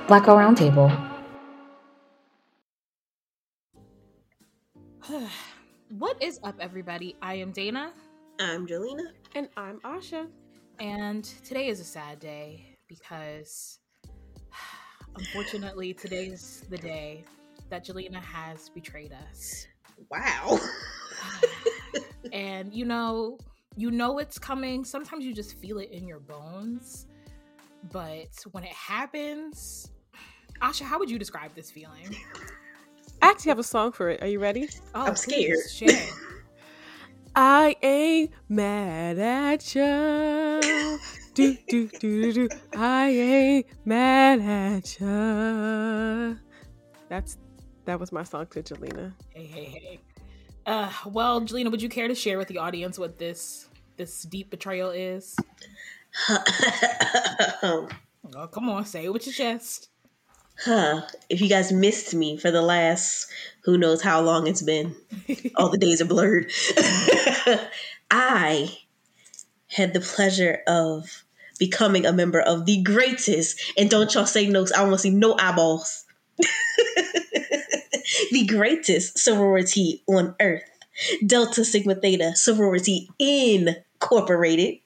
Black Girl Roundtable. What is up, everybody? I am Dana. I'm Jelena. And I'm Asha. And today is a sad day because, unfortunately, today's the day that Jelena has betrayed us. Wow. And you know it's coming. Sometimes you just feel it in your bones. But when it happens, Asha, how would you describe this feeling? I actually have a song for it. Are you ready? Oh, I'm scared. Share. I ain't mad at ya. Do, do, do, do. I ain't mad at ya. That was my song to Jelena. Hey. Well, Jelena, would you care to share with the audience what this deep betrayal is? Oh, come on, say it with your chest. If you guys missed me for the last, who knows how long it's been, all the days are blurred. I had the pleasure of becoming a member of the greatest, and don't y'all say no, I want to see no eyeballs. The greatest sorority on earth, Delta Sigma Theta Sorority Incorporated.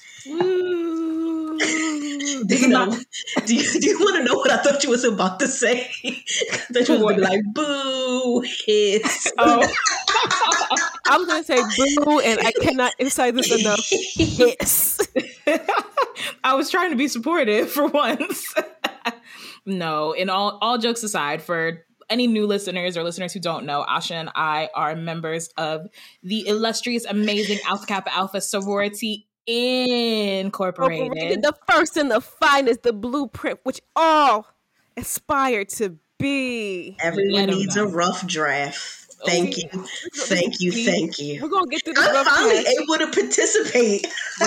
Do you want to know what I thought you was about to say? I thought you was going to be like, boo, hiss. Oh. I was going to say boo, and I cannot emphasize this enough. Hiss. I was trying to be supportive for once. No, and all jokes aside, for any new listeners or listeners who don't know, Asha and I are members of the illustrious, amazing Alpha Kappa Alpha Sorority Incorporated. The first and the finest, the blueprint, which all aspire to be. Everyone needs a rough draft. Thank you. We're going to get through this I'm rough finally draft. able to participate.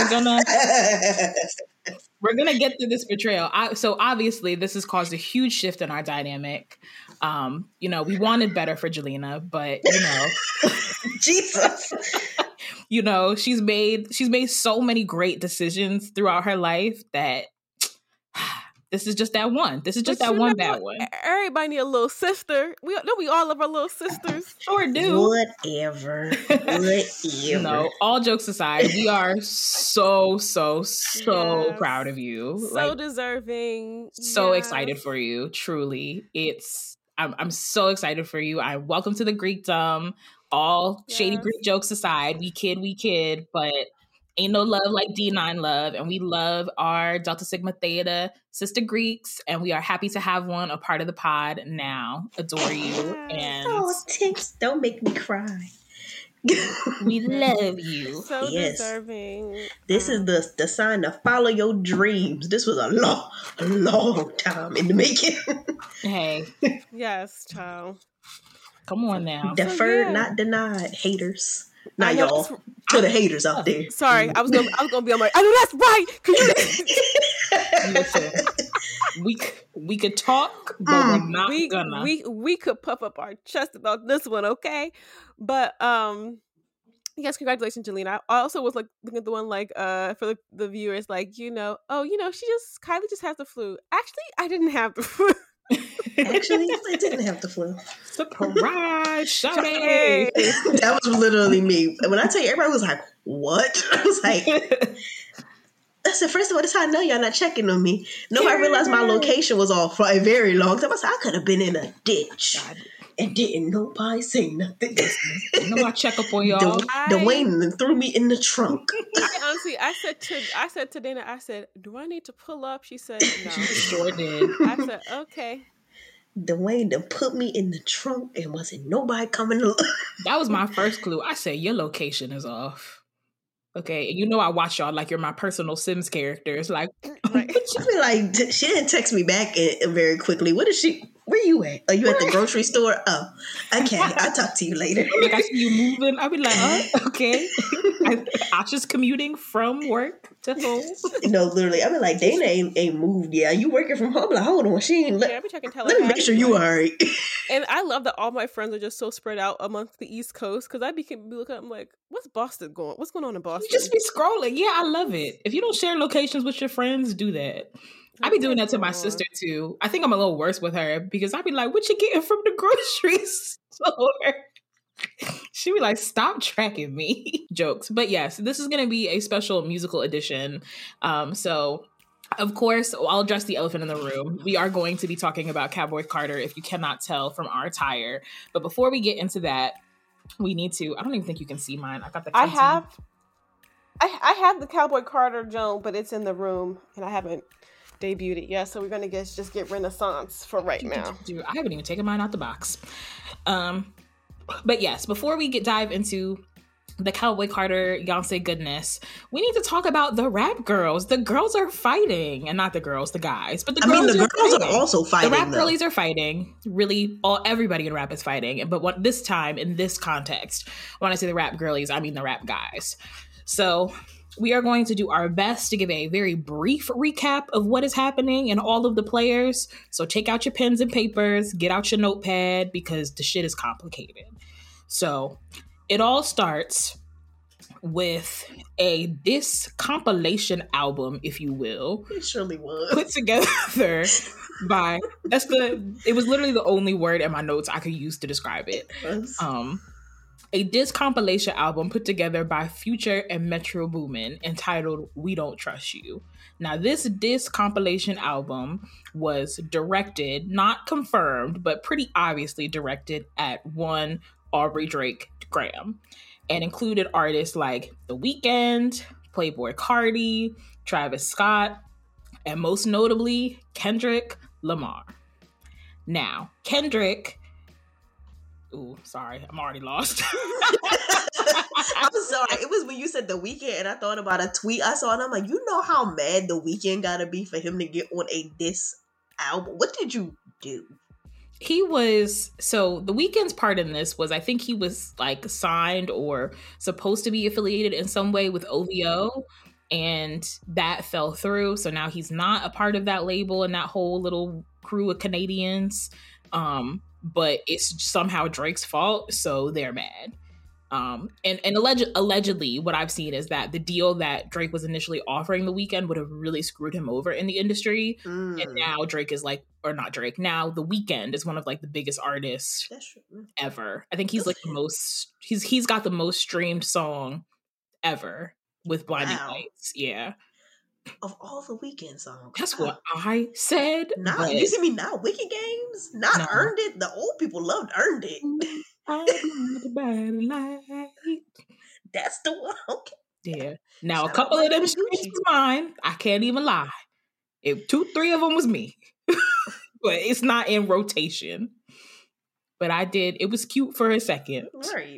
We're gonna get through this betrayal. So obviously this has caused a huge shift in our dynamic. We wanted better for Jelena, but Jesus. She's made so many great decisions throughout her life that this is just that one. This is just that one bad one. Everybody need a little sister. We all love our little sisters. Sure do. Whatever. All jokes aside, we are so proud of you. So deserving. So excited for you. Truly. I'm so excited for you. Welcome to the Greekdom. All shady Greek jokes aside, we kid, but ain't no love like D9 love. And we love our Delta Sigma Theta sister Greeks. And we are happy to have one a part of the pod now. Adore you. And Tix, don't make me cry. We love you. So deserving. This is the sign to follow your dreams. This was a long time in the making. Hey. Yes, child. Come on now. Deferred, not denied. Haters. Not y'all. To the haters out there. Sorry, I was gonna be on my. I know that's right. Listen, we could talk, but we're not gonna. We could puff up our chest about this one, okay? But yes, congratulations, Jelena. I also was like looking at the one for the viewers, Kylie just has the flu. Actually, I didn't have the flu. Actually, I didn't have the flu. Surprise, shawty. That was literally me. When I tell you, everybody was like, what? I was like, I said, first of all, that's how I know y'all not checking on me. No, I realized my location was off for a very long time. I said, I could have been in a ditch. And didn't nobody say nothing. Nobody check up on y'all. Dwayne threw me in the trunk. I said to Dana, I said, do I need to pull up? She said, no. She sure did. I said, okay. Dwayne done put me in the trunk and wasn't nobody coming to look. That was my first clue. I said, your location is off. Okay, I watch y'all like you're my personal Sims character. It's like, she didn't text me back very quickly. Where you at? Are you at the grocery store? Oh, okay. I'll talk to you later. Like I see you moving. I'll be like, okay. I'm just commuting from work to home. No, literally. I mean, like, Dana ain't moved yet. You working from home? Like, hold on. She ain't. Let me make sure you are right. And I love that all my friends are just so spread out amongst the East Coast because I be looking up, I'm like, what's Boston going? What's going on in Boston? You just be scrolling. Yeah, I love it. If you don't share locations with your friends, do that. I be doing that to my sister too. I think I'm a little worse with her because I be like, what you getting from the grocery store? She be like, stop tracking me. Jokes. But yes, this is going to be a special musical edition. So of course, I'll address the elephant in the room. We are going to be talking about Cowboy Carter, if you cannot tell from our attire. But before we get into that, we need to, I don't even think you can see mine. I got the I have the Cowboy Carter Joan, but it's in the room and I haven't debuted it yet. So we're going to just get Renaissance for right now. Dude, I haven't even taken mine out the box. But yes, before we dive into the Cowboy Carter Beyonce goodness, we need to talk about the rap girls. The girls are fighting, and not the girls, the guys. But the girls are also fighting. The rap girlies are fighting. Really, everybody in rap is fighting. But this time, in this context, when I say the rap girlies, I mean the rap guys. So we are going to do our best to give a very brief recap of what is happening and all of the players. So take out your pens and papers, get out your notepad, because the shit is complicated. So it all starts with a diss compilation album, if you will. It surely was. Put together by, it was literally the only word in my notes I could use to describe it. A diss compilation album put together by Future and Metro Boomin entitled We Don't Trust You. Now, this diss compilation album was directed, not confirmed, but pretty obviously directed at one Aubrey Drake Graham, and included artists like The Weeknd, Playboi Carti, Travis Scott, and most notably, Kendrick Lamar. Now, Kendrick... Ooh, sorry, I'm already lost. I'm sorry. It was when you said The Weeknd, and I thought about a tweet I saw, and I'm like, you know how mad The Weeknd gotta be for him to get on a diss album? What did you do? So The Weeknd's part in this was, I think he was like signed or supposed to be affiliated in some way with OVO, and that fell through. So now he's not a part of that label and that whole little crew of Canadians. But it's somehow Drake's fault, so they're mad. And allegedly, what I've seen is that the deal that Drake was initially offering The Weeknd would have really screwed him over in the industry. And now Drake is like, or not Drake, now The Weeknd is one of like the biggest artists ever. I think he's like the most, he's got the most streamed song ever with Blinding Lights. Yeah. Of all the Weeknd songs. That's what I said. You see me now? Wicked Games? Not Earned It. The old people loved Earned It. That's the one. Okay. Yeah. Now, a couple of them streams was mine. I can't even lie. 2-3 of them was me. But it's not in rotation. But I did. It was cute for a second. Right.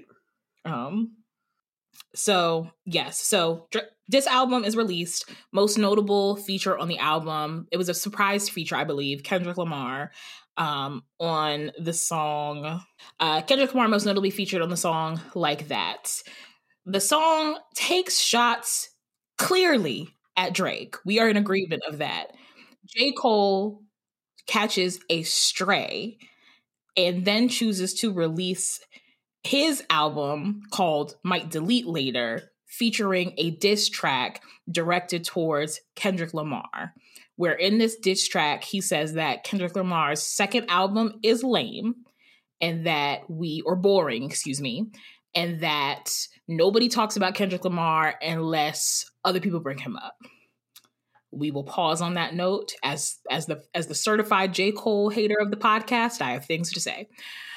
So, yes. So, this album is released. Most notable feature on the album, it was a surprise feature, I believe, Kendrick Lamar on the song. Kendrick Lamar most notably featured on the song Like That. The song takes shots clearly at Drake. We are in agreement of that. J. Cole catches a stray and then chooses to release his album called Might Delete Later, featuring a diss track directed towards Kendrick Lamar, where in this diss track, he says that Kendrick Lamar's second album is lame and that boring, and that nobody talks about Kendrick Lamar unless other people bring him up. We will pause on that note. As the certified J. Cole hater of the podcast, I have things to say.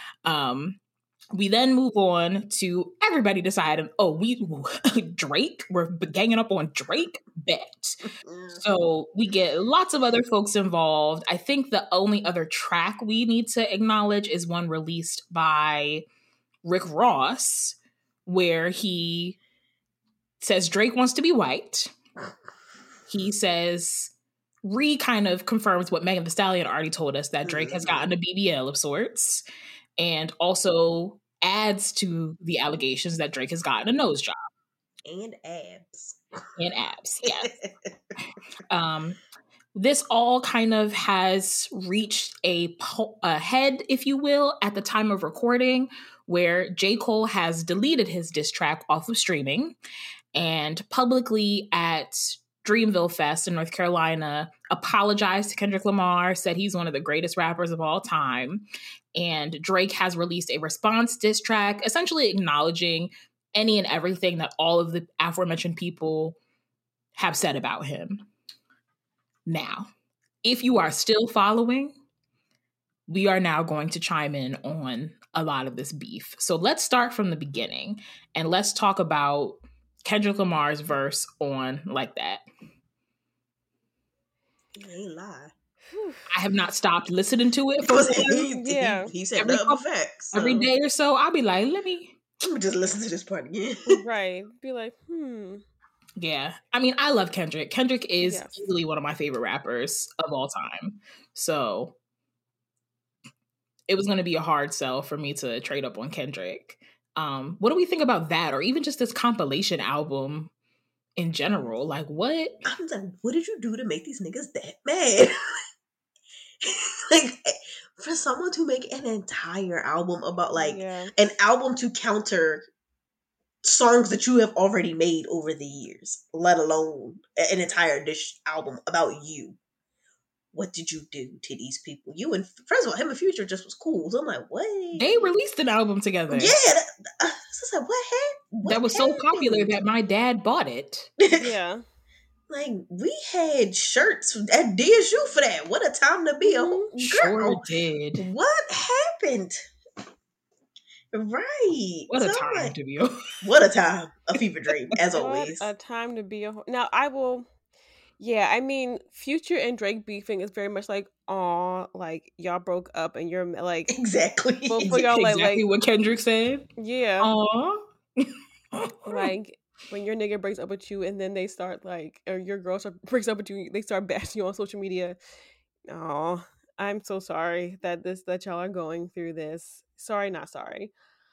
We then move on to everybody deciding, Drake, we're ganging up on Drake, bet. So we get lots of other folks involved. I think the only other track we need to acknowledge is one released by Rick Ross, where he says Drake wants to be white. He says, kind of confirms what Megan Thee Stallion already told us, that Drake has gotten a BBL of sorts. And also adds to the allegations that Drake has gotten a nose job. And abs. Yes. This all kind of has reached a head, if you will, at the time of recording, where J. Cole has deleted his diss track off of streaming and publicly at Dreamville Fest in North Carolina, apologized to Kendrick Lamar, said he's one of the greatest rappers of all time. And Drake has released a response diss track, essentially acknowledging any and everything that all of the aforementioned people have said about him. Now, if you are still following, we are now going to chime in on a lot of this beef. So let's start from the beginning and let's talk about Kendrick Lamar's verse on Like That. I ain't lie. I have not stopped listening to it. He said nothing facts. Every day or so, I'll be like, let me just listen to this part again. Right. Be like, Yeah. I mean, I love Kendrick. Kendrick is easily one of my favorite rappers of all time. So it was going to be a hard sell for me to trade up on Kendrick. What do we think about that? Or even just this compilation album in general? Like, what? I'm like, what did you do to make these niggas that mad? Like, for someone to make an entire album about, like, an album to counter songs that you have already made over the years, let alone an entire dish album about you. What did you do to these people? You and, first of all, him and Future just was cool. So I'm like, what? They released an album together. Yeah. So I was like, what that was so popular that my dad bought it. Yeah. Like, we had shirts at DSU for that. What a time to be a girl. Sure did. What happened? Right. What a time to be a... What a time. A fever dream, as always. What a time to be a... Now, I will... Yeah, I mean, Future and Drake beefing is very much like, aw, like, y'all broke up and you're, like... Exactly. Both of y'all, exactly what Kendrick said. Yeah. Aw. Like, when your nigga breaks up with you and then they start, like... Or your girl breaks up with you, they start bashing you on social media. Aw, I'm so sorry that y'all are going through this. Sorry, not sorry.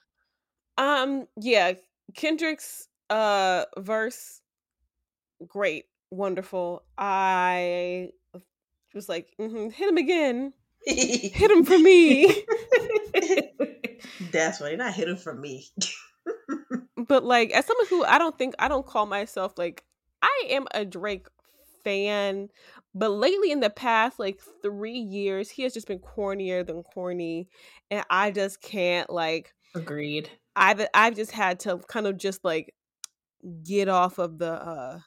Yeah, Kendrick's verse, great. Wonderful. I was like, hit him again. Hit him for me. That's right. Not hit him for me. But like, as someone who I don't call myself like, I am a Drake fan, but lately in the past like 3 years, he has just been cornier than corny, and I just can't like. Agreed. I've just had to kind of just like get off of the.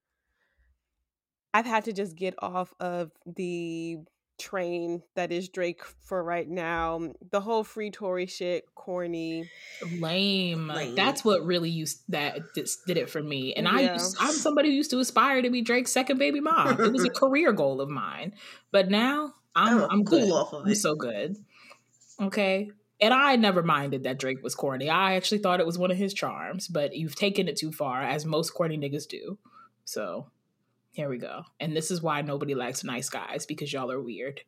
I've had to just get off of the train that is Drake for right now. The whole free Tory shit, corny, lame. That's what really did it for me. And I'm somebody who used to aspire to be Drake's second baby mom. It was a career goal of mine. But now I'm cool good. Off of it. I'm so good. Okay. And I never minded that Drake was corny. I actually thought it was one of his charms, but you've taken it too far, as most corny niggas do. So here we go. And this is why nobody likes nice guys, because y'all are weird.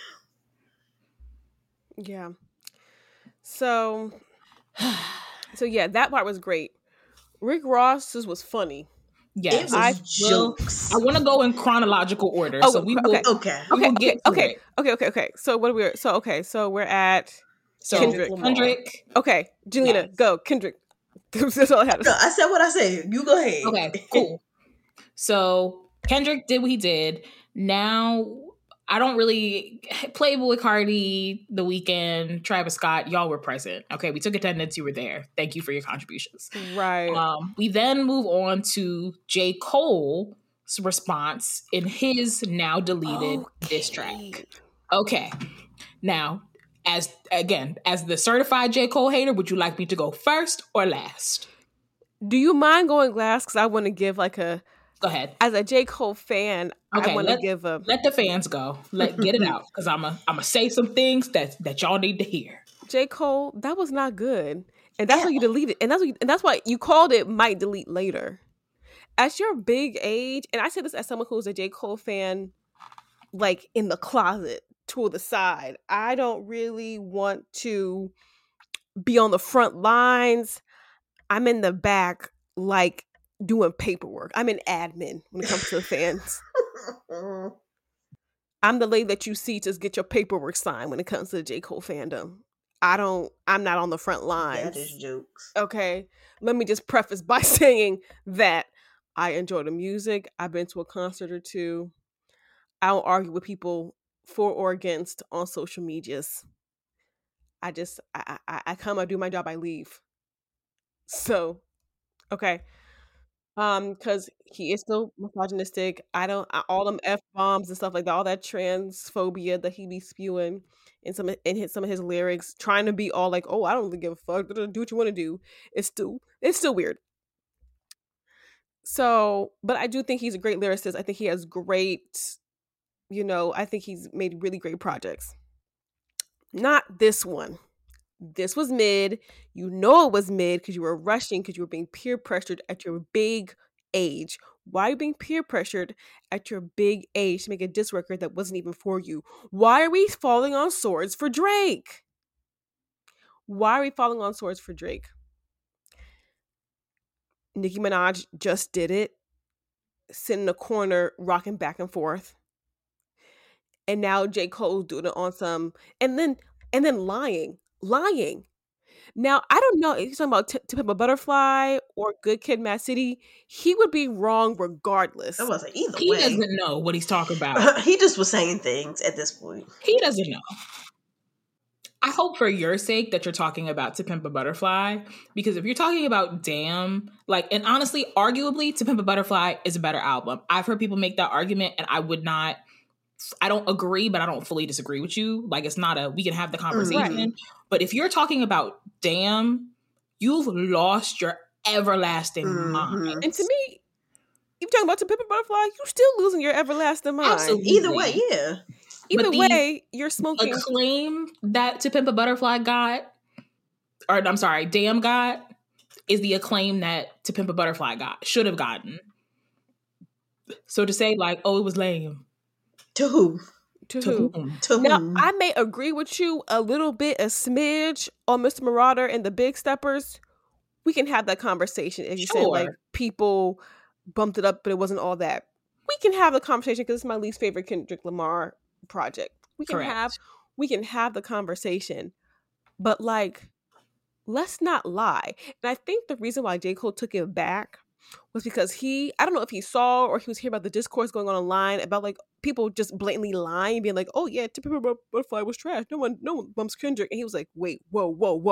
Yeah. So yeah, that part was great. Rick Ross's was funny. Yes, jokes. I want to go in chronological order, so we will. Okay. So what are we? So we're at Kendrick. Okay, Jelena, yes. Go. Kendrick. That's all I had to say. No, I said what I said. You go ahead. Okay, cool. So Kendrick did what he did. Now, I don't really... Playboy Cardi, The Weeknd, Travis Scott, y'all were present. Okay, we took attendance. You were there. Thank you for your contributions. Right. We then move on to J. Cole's response in his now deleted diss track. Okay. Now, as the certified J. Cole hater, would you like me to go first or last? Do you mind going last? Because I want to give like a... Go ahead. As a J. Cole fan, okay, I want to give a... Let the fans go. Get it out. Because I'm a say some things that y'all need to hear. J. Cole, that was not good. And that's why you deleted. And that's why you called it might delete later. At your big age, and I say this as someone who's a J. Cole fan, like in the closet, to the side. I don't really want to be on the front lines. I'm in the back, like, doing paperwork. I'm an admin when it comes to the fans. I'm the lady that you see just get your paperwork signed when it comes to the J. Cole fandom. I'm not on the front lines. That is jokes. Okay. Let me just preface by saying that I enjoy the music. I've been to a concert or two. I don't argue with people for or against on social medias. I come, I do my job, I leave. So, okay. Because he is still misogynistic. All them F bombs and stuff like that, all that transphobia that he be spewing in some of his lyrics, trying to be all like, oh, I don't really give a fuck, do what you want to do. It's still weird. So, but I do think he's a great lyricist. I think he has great, I think he's made really great projects. Not this one. This was mid. You know it was mid because you were rushing, because you were being peer pressured at your big age. Why are you being peer pressured at your big age to make a diss record that wasn't even for you? Why are we falling on swords for Drake? Why are we falling on swords for Drake? Nicki Minaj just did it, sitting in a corner, rocking back and forth. And now J. Cole's doing it on some, and then lying. Now, I don't know if he's talking about To Pimp a Butterfly or Good Kid, Mad City. He would be wrong regardless. I was like, either He way. doesn't know what he's talking about. He just was saying things at this point. He doesn't know. I hope for your sake that you're talking about To Pimp a Butterfly, because if you're talking about Damn, and honestly, arguably, To Pimp a Butterfly is a better album. I've heard people make that argument, and I don't agree, but I don't fully disagree with you. It's not we can have the conversation. Right. But if you're talking about Damn, you've lost your everlasting mind. And to me, you're talking about To Pimp a Butterfly, you're still losing your everlasting mind. Absolutely. Either way, yeah. Either way, you're smoking. The acclaim that To Pimp a Butterfly got, or I'm sorry, Damn got, is the acclaim that To Pimp a Butterfly should have gotten. So to say oh, it was lame. To who? To who? To now, whom? I may agree with you a little bit, a smidge on Mr. Marauder and the Big Steppers. We can have that conversation. If you say people bumped it up, but it wasn't all that. We can have the conversation because it's my least favorite Kendrick Lamar project. We can have the conversation, but let's not lie. And I think the reason why J. Cole took it back was because I don't know if he saw or he was hearing about the discourse going on online about people just blatantly lying, being like, oh yeah, To Pimp a Butterfly was trash. No one bumps Kendrick. And he was like, wait, whoa.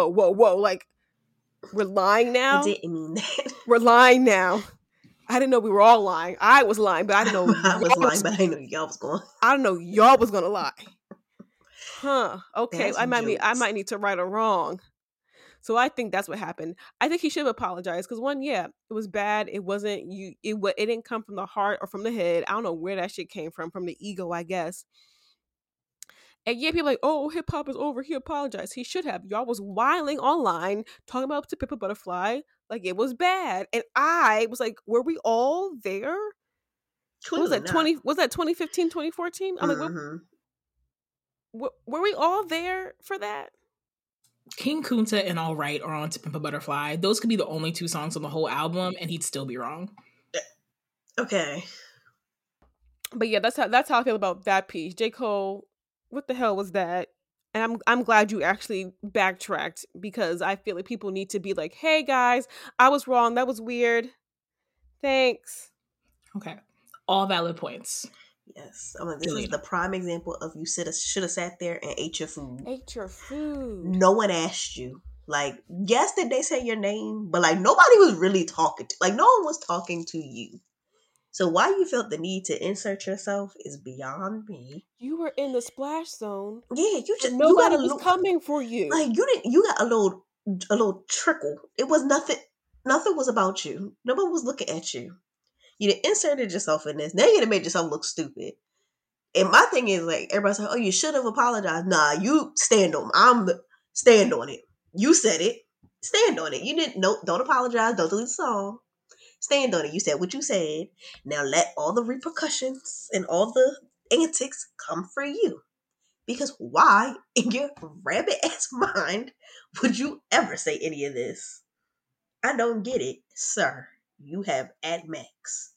We're lying now? I didn't mean that. We're lying now. I didn't know we were all lying. I was lying, but I didn't know I was lying, but I didn't know y'all was going. I didn't know y'all was gonna lie. Huh. Okay. That's I might jokes. need to right or wrong. So I think that's what happened. I think he should have apologized because it was bad. It wasn't you. It didn't come from the heart or from the head. I don't know where that shit came from the ego, I guess. And yeah, people oh, hip hop is over. He apologized. He should have. Y'all was whiling online talking about To Pimp a Butterfly it was bad, and I was like, were we all there? Clearly Was that 2015, 2014? I'm were we all there for that? King Kunta and All Right are on To Pimp a Butterfly. Those could be the only two songs on the whole album, and he'd still be wrong. Okay. But yeah, that's how I feel about that piece. J. Cole, what the hell was that? And I'm glad you actually backtracked because I feel like people need to be like, hey guys, I was wrong. That was weird. Thanks. Okay. All valid points. Yes. This is the prime example of you should have sat there and ate your food. No one asked you. Yes, did they say your name? But nobody was really talking to no one was talking to you. So why you felt the need to insert yourself is beyond me. You were in the splash zone. Yeah, nobody was coming for you. You got a little trickle. It was nothing. Nothing was about you. No one was looking at you. You inserted yourself in this. Now you made yourself look stupid. And my thing is everybody's like, oh, you should have apologized. Nah, you stand on. Stand on it. You said it. Stand on it. You didn't. No, don't apologize. Don't delete the song. Stand on it. You said what you said. Now let all the repercussions and all the antics come for you. Because why in your rabbit ass mind would you ever say any of this? I don't get it, sir. You have at max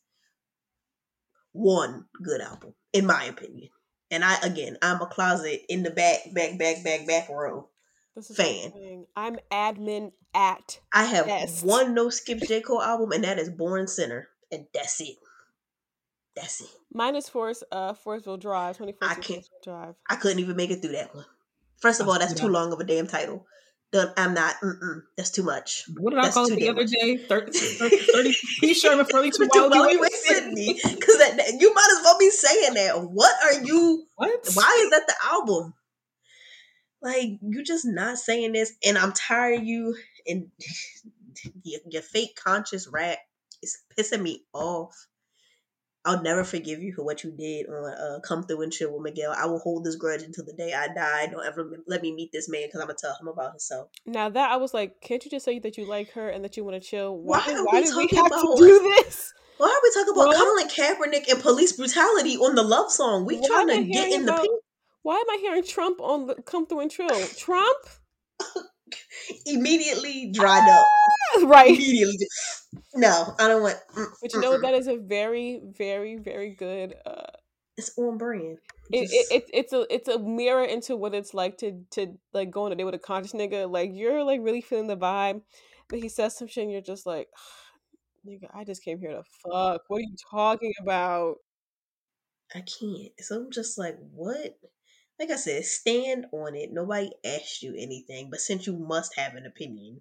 one good album, in my opinion. And I'm a closet in the back row fan. I'm admin at. I have one no skips J. Cole album, and that is Born Sinner. And that's it. That's it. Mine is Forestville Drive, 2014 Forestville Drive. I couldn't even make it through that one. First of all, that's too long of a damn title. I'm not. That's too much. What did I call it the other day? 30 Sherman 32 while you in Sydney. Because you might as well be saying that. What are you? What? Why is that the album? Like, you just not saying this. And I'm tired of you. And your fake conscious rap is pissing me off. I'll never forgive you for what you did on Come Through and Chill with Miguel. I will hold this grudge until the day I die. Don't ever let me meet this man because I'm going to tell him about himself. Now that I was like, can't you just say that you like her and that you want to chill? Why do we have to do this? Why are we talking about Colin Kaepernick and police brutality on the love song? We trying to get in the pink. Why am I hearing Trump on Come Through and Chill? Trump? Immediately dried up. Right. Immediately. No, I don't want. But you know what? That is a very, very, very good. It's on brand. It's a mirror into what it's like to like go on a date with a conscious nigga. Like, you're like really feeling the vibe, but he says some shit and you're just like, nigga, I just came here to fuck. What are you talking about? I can't. So I'm just like, what? Like I said, stand on it. Nobody asked you anything, but since you must have an opinion,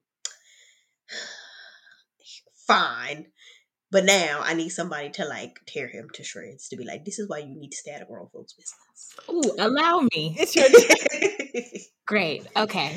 fine. But now I need somebody to like tear him to shreds to be like, this is why you need to stay out of grown folks' business. Ooh, allow me. It's your turn. Great. Okay.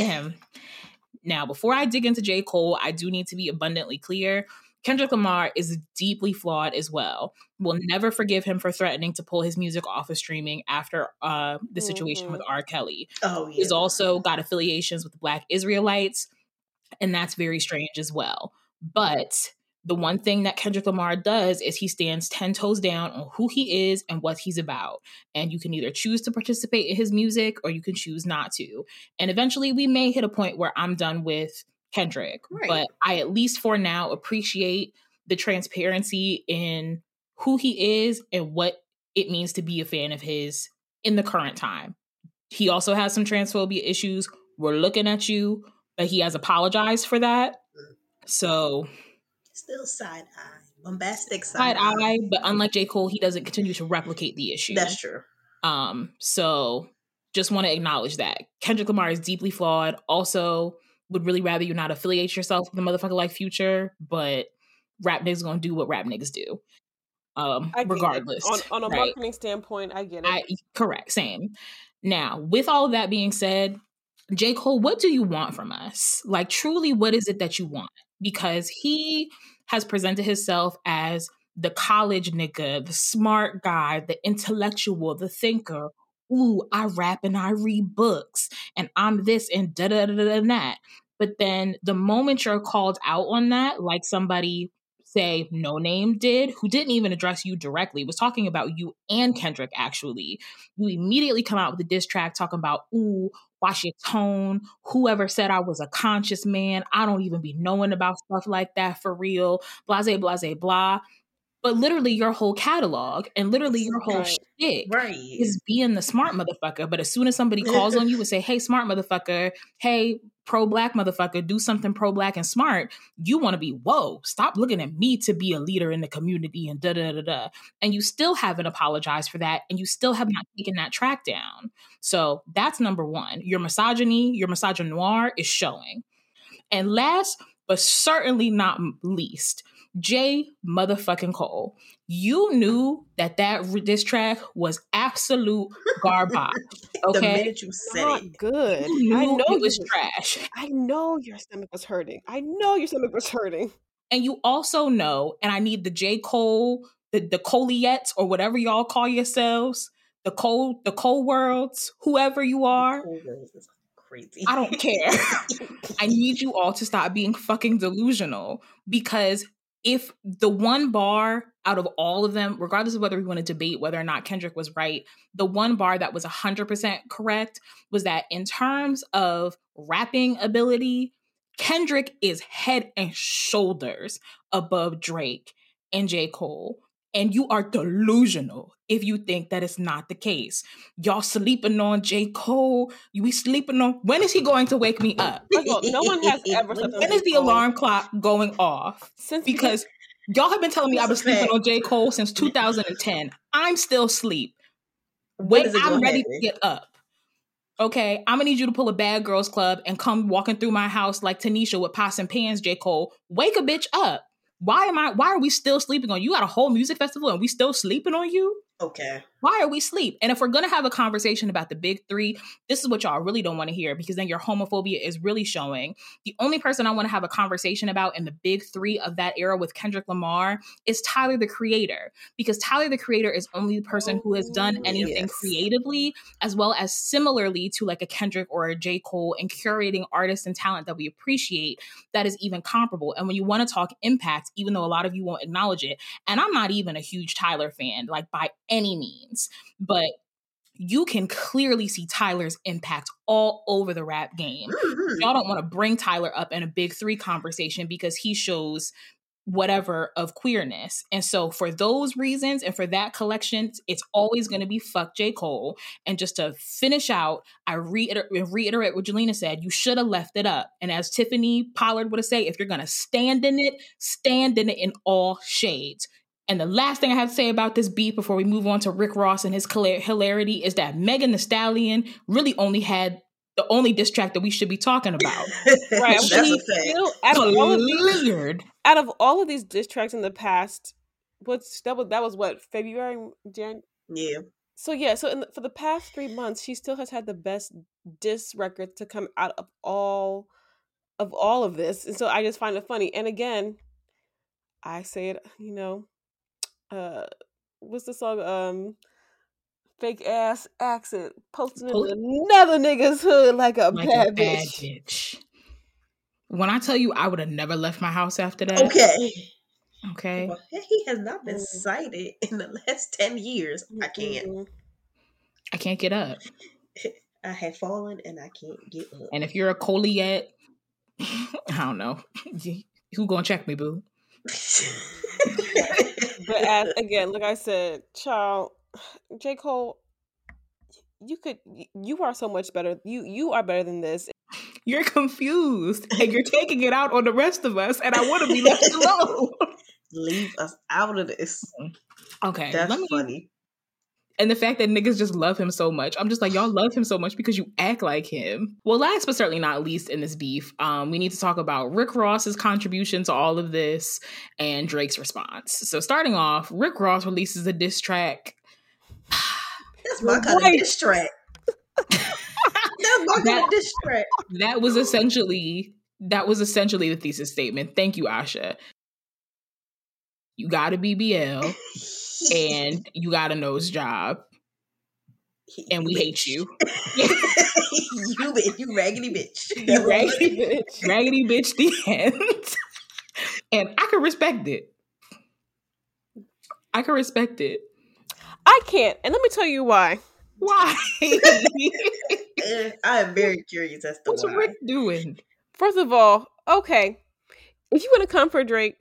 Now, before I dig into J. Cole, I do need to be abundantly clear. Kendrick Lamar is deeply flawed as well. We'll never forgive him for threatening to pull his music off of streaming after the situation with R. Kelly. Oh, yeah. He's also got affiliations with the Black Israelites, and that's very strange as well. But the one thing that Kendrick Lamar does is he stands 10 toes down on who he is and what he's about. And you can either choose to participate in his music or you can choose not to. And eventually we may hit a point where I'm done with Kendrick, right. But I at least for now appreciate the transparency in who he is and what it means to be a fan of his in the current time. He also has some transphobia issues. We're looking at you, but he has apologized for that. So still side eye, bombastic side eye, but unlike J. Cole, he doesn't continue to replicate the issue. That's true. So just want to acknowledge that Kendrick Lamar is deeply flawed. Also, would really rather you not affiliate yourself with a motherfucker like Future, but rap niggas gonna do what rap niggas do. Regardless. On a marketing standpoint, I get it. Correct, same. Now, with all of that being said, J. Cole, what do you want from us? Like, truly, what is it that you want? Because he has presented himself as the college nigga, the smart guy, the intellectual, the thinker. Ooh, I rap and I read books and I'm this and da-da-da-da that. But then the moment you're called out on that, like somebody, say, No Name did, who didn't even address you directly, was talking about you and Kendrick, actually, you immediately come out with a diss track talking about, ooh, watch your tone. Whoever said I was a conscious man, I don't even be knowing about stuff like that for real. Blase, blase, blah. But literally your whole catalog and literally your whole shtick is being the smart motherfucker. But as soon as somebody calls on you and say, hey, smart motherfucker, hey, pro-black motherfucker, do something pro-black and smart, you want to be, whoa, stop looking at me to be a leader in the community and da-da-da-da. And you still haven't apologized for that. And you still have not taken that track down. So that's number one. Your misogyny, your misogynoir is showing. And last, but certainly not least, J motherfucking Cole. You knew that diss track was absolute garbage. Okay, the minute you said it, good. I know it was trash. I know your stomach was hurting. And you also know, and I need the J Cole, the Coliettes or whatever y'all call yourselves, the Cole worlds, whoever you are. Crazy. I don't care. I need you all to stop being fucking delusional, because if the one bar out of all of them, regardless of whether we want to debate whether or not Kendrick was right, the one bar that was 100% correct was that in terms of rapping ability, Kendrick is head and shoulders above Drake and J. Cole. And you are delusional if you think that it's not the case. Y'all sleeping on J. Cole. We sleeping on... When is he going to wake me up? No one has ever... When is the alarm clock going off? Because Y'all have been telling me That's I was a sleeping fact. on J. Cole since 2010. I'm still asleep. When is it I'm gonna ready happen? to get up. Okay, I'm gonna need you to pull a Bad Girls Club and come walking through my house like Tanisha with pots and pans, J. Cole. Wake a bitch up. Why are we still sleeping on you? You got a whole music festival and we still sleeping on you? Okay. Why are we asleep? And if we're going to have a conversation about the big three, this is what y'all really don't want to hear, because then your homophobia is really showing. The only person I want to have a conversation about in the big three of that era with Kendrick Lamar is Tyler, the Creator, because Tyler, the Creator is only the person who has done anything Yes. creatively, as well as similarly to like a Kendrick or a J. Cole, and curating artists and talent that we appreciate that is even comparable. And when you want to talk impact, even though a lot of you won't acknowledge it, and I'm not even a huge Tyler fan, like by any means, but you can clearly see Tyler's impact all over the rap game. Mhm. Y'all don't want to bring Tyler up in a big three conversation because he shows whatever of queerness. And so for those reasons and for that collection, it's always going to be fuck J. Cole. And just to finish out, I reiterate what Jelena said, you should have left it up. And as Tiffany Pollard would say, if you're going to stand in it in all shades. And the last thing I have to say about this beat before we move on to Rick Ross and his hilarity is that Megan Thee Stallion really only had the only diss track that we should be talking about. Right. That's She a fact. Still, out of all of these diss tracks in the past, that was what, February, Jan? Yeah. So yeah, for the past 3 months, she still has had the best diss record to come out of all of this, and so I just find it funny. And again, I say it, what's the song? Fake ass accent, posting in another nigga's hood like a bad bitch. When I tell you, I would have never left my house after that. Okay. Well, he has not been cited in the last 10 years. I can't. I can't get up. I had fallen and I can't get up. And if you're a Coleyette, I don't know. Who gonna check me, boo? But again, like I said, child, J. Cole, you are so much better. You are better than this. You're confused and you're taking it out on the rest of us, and I want to be left alone. Leave us out of this. Okay. That's funny. And the fact that niggas just love him so much. I'm just like, y'all love him so much because you act like him. Well, last but certainly not least in this beef, we need to talk about Rick Ross's contribution to all of this and Drake's response. So starting off, Rick Ross releases a diss track. That's my kind of diss track. That was essentially the thesis statement. Thank you, Asha. You got a BBL and you got a nose job, and we hate you. you raggedy bitch. You raggedy bitch. The end. And I can respect it. I can't, and let me tell you why. Why? I am very curious as to what's Rick doing. First of all, okay, if you want to comfort Drake,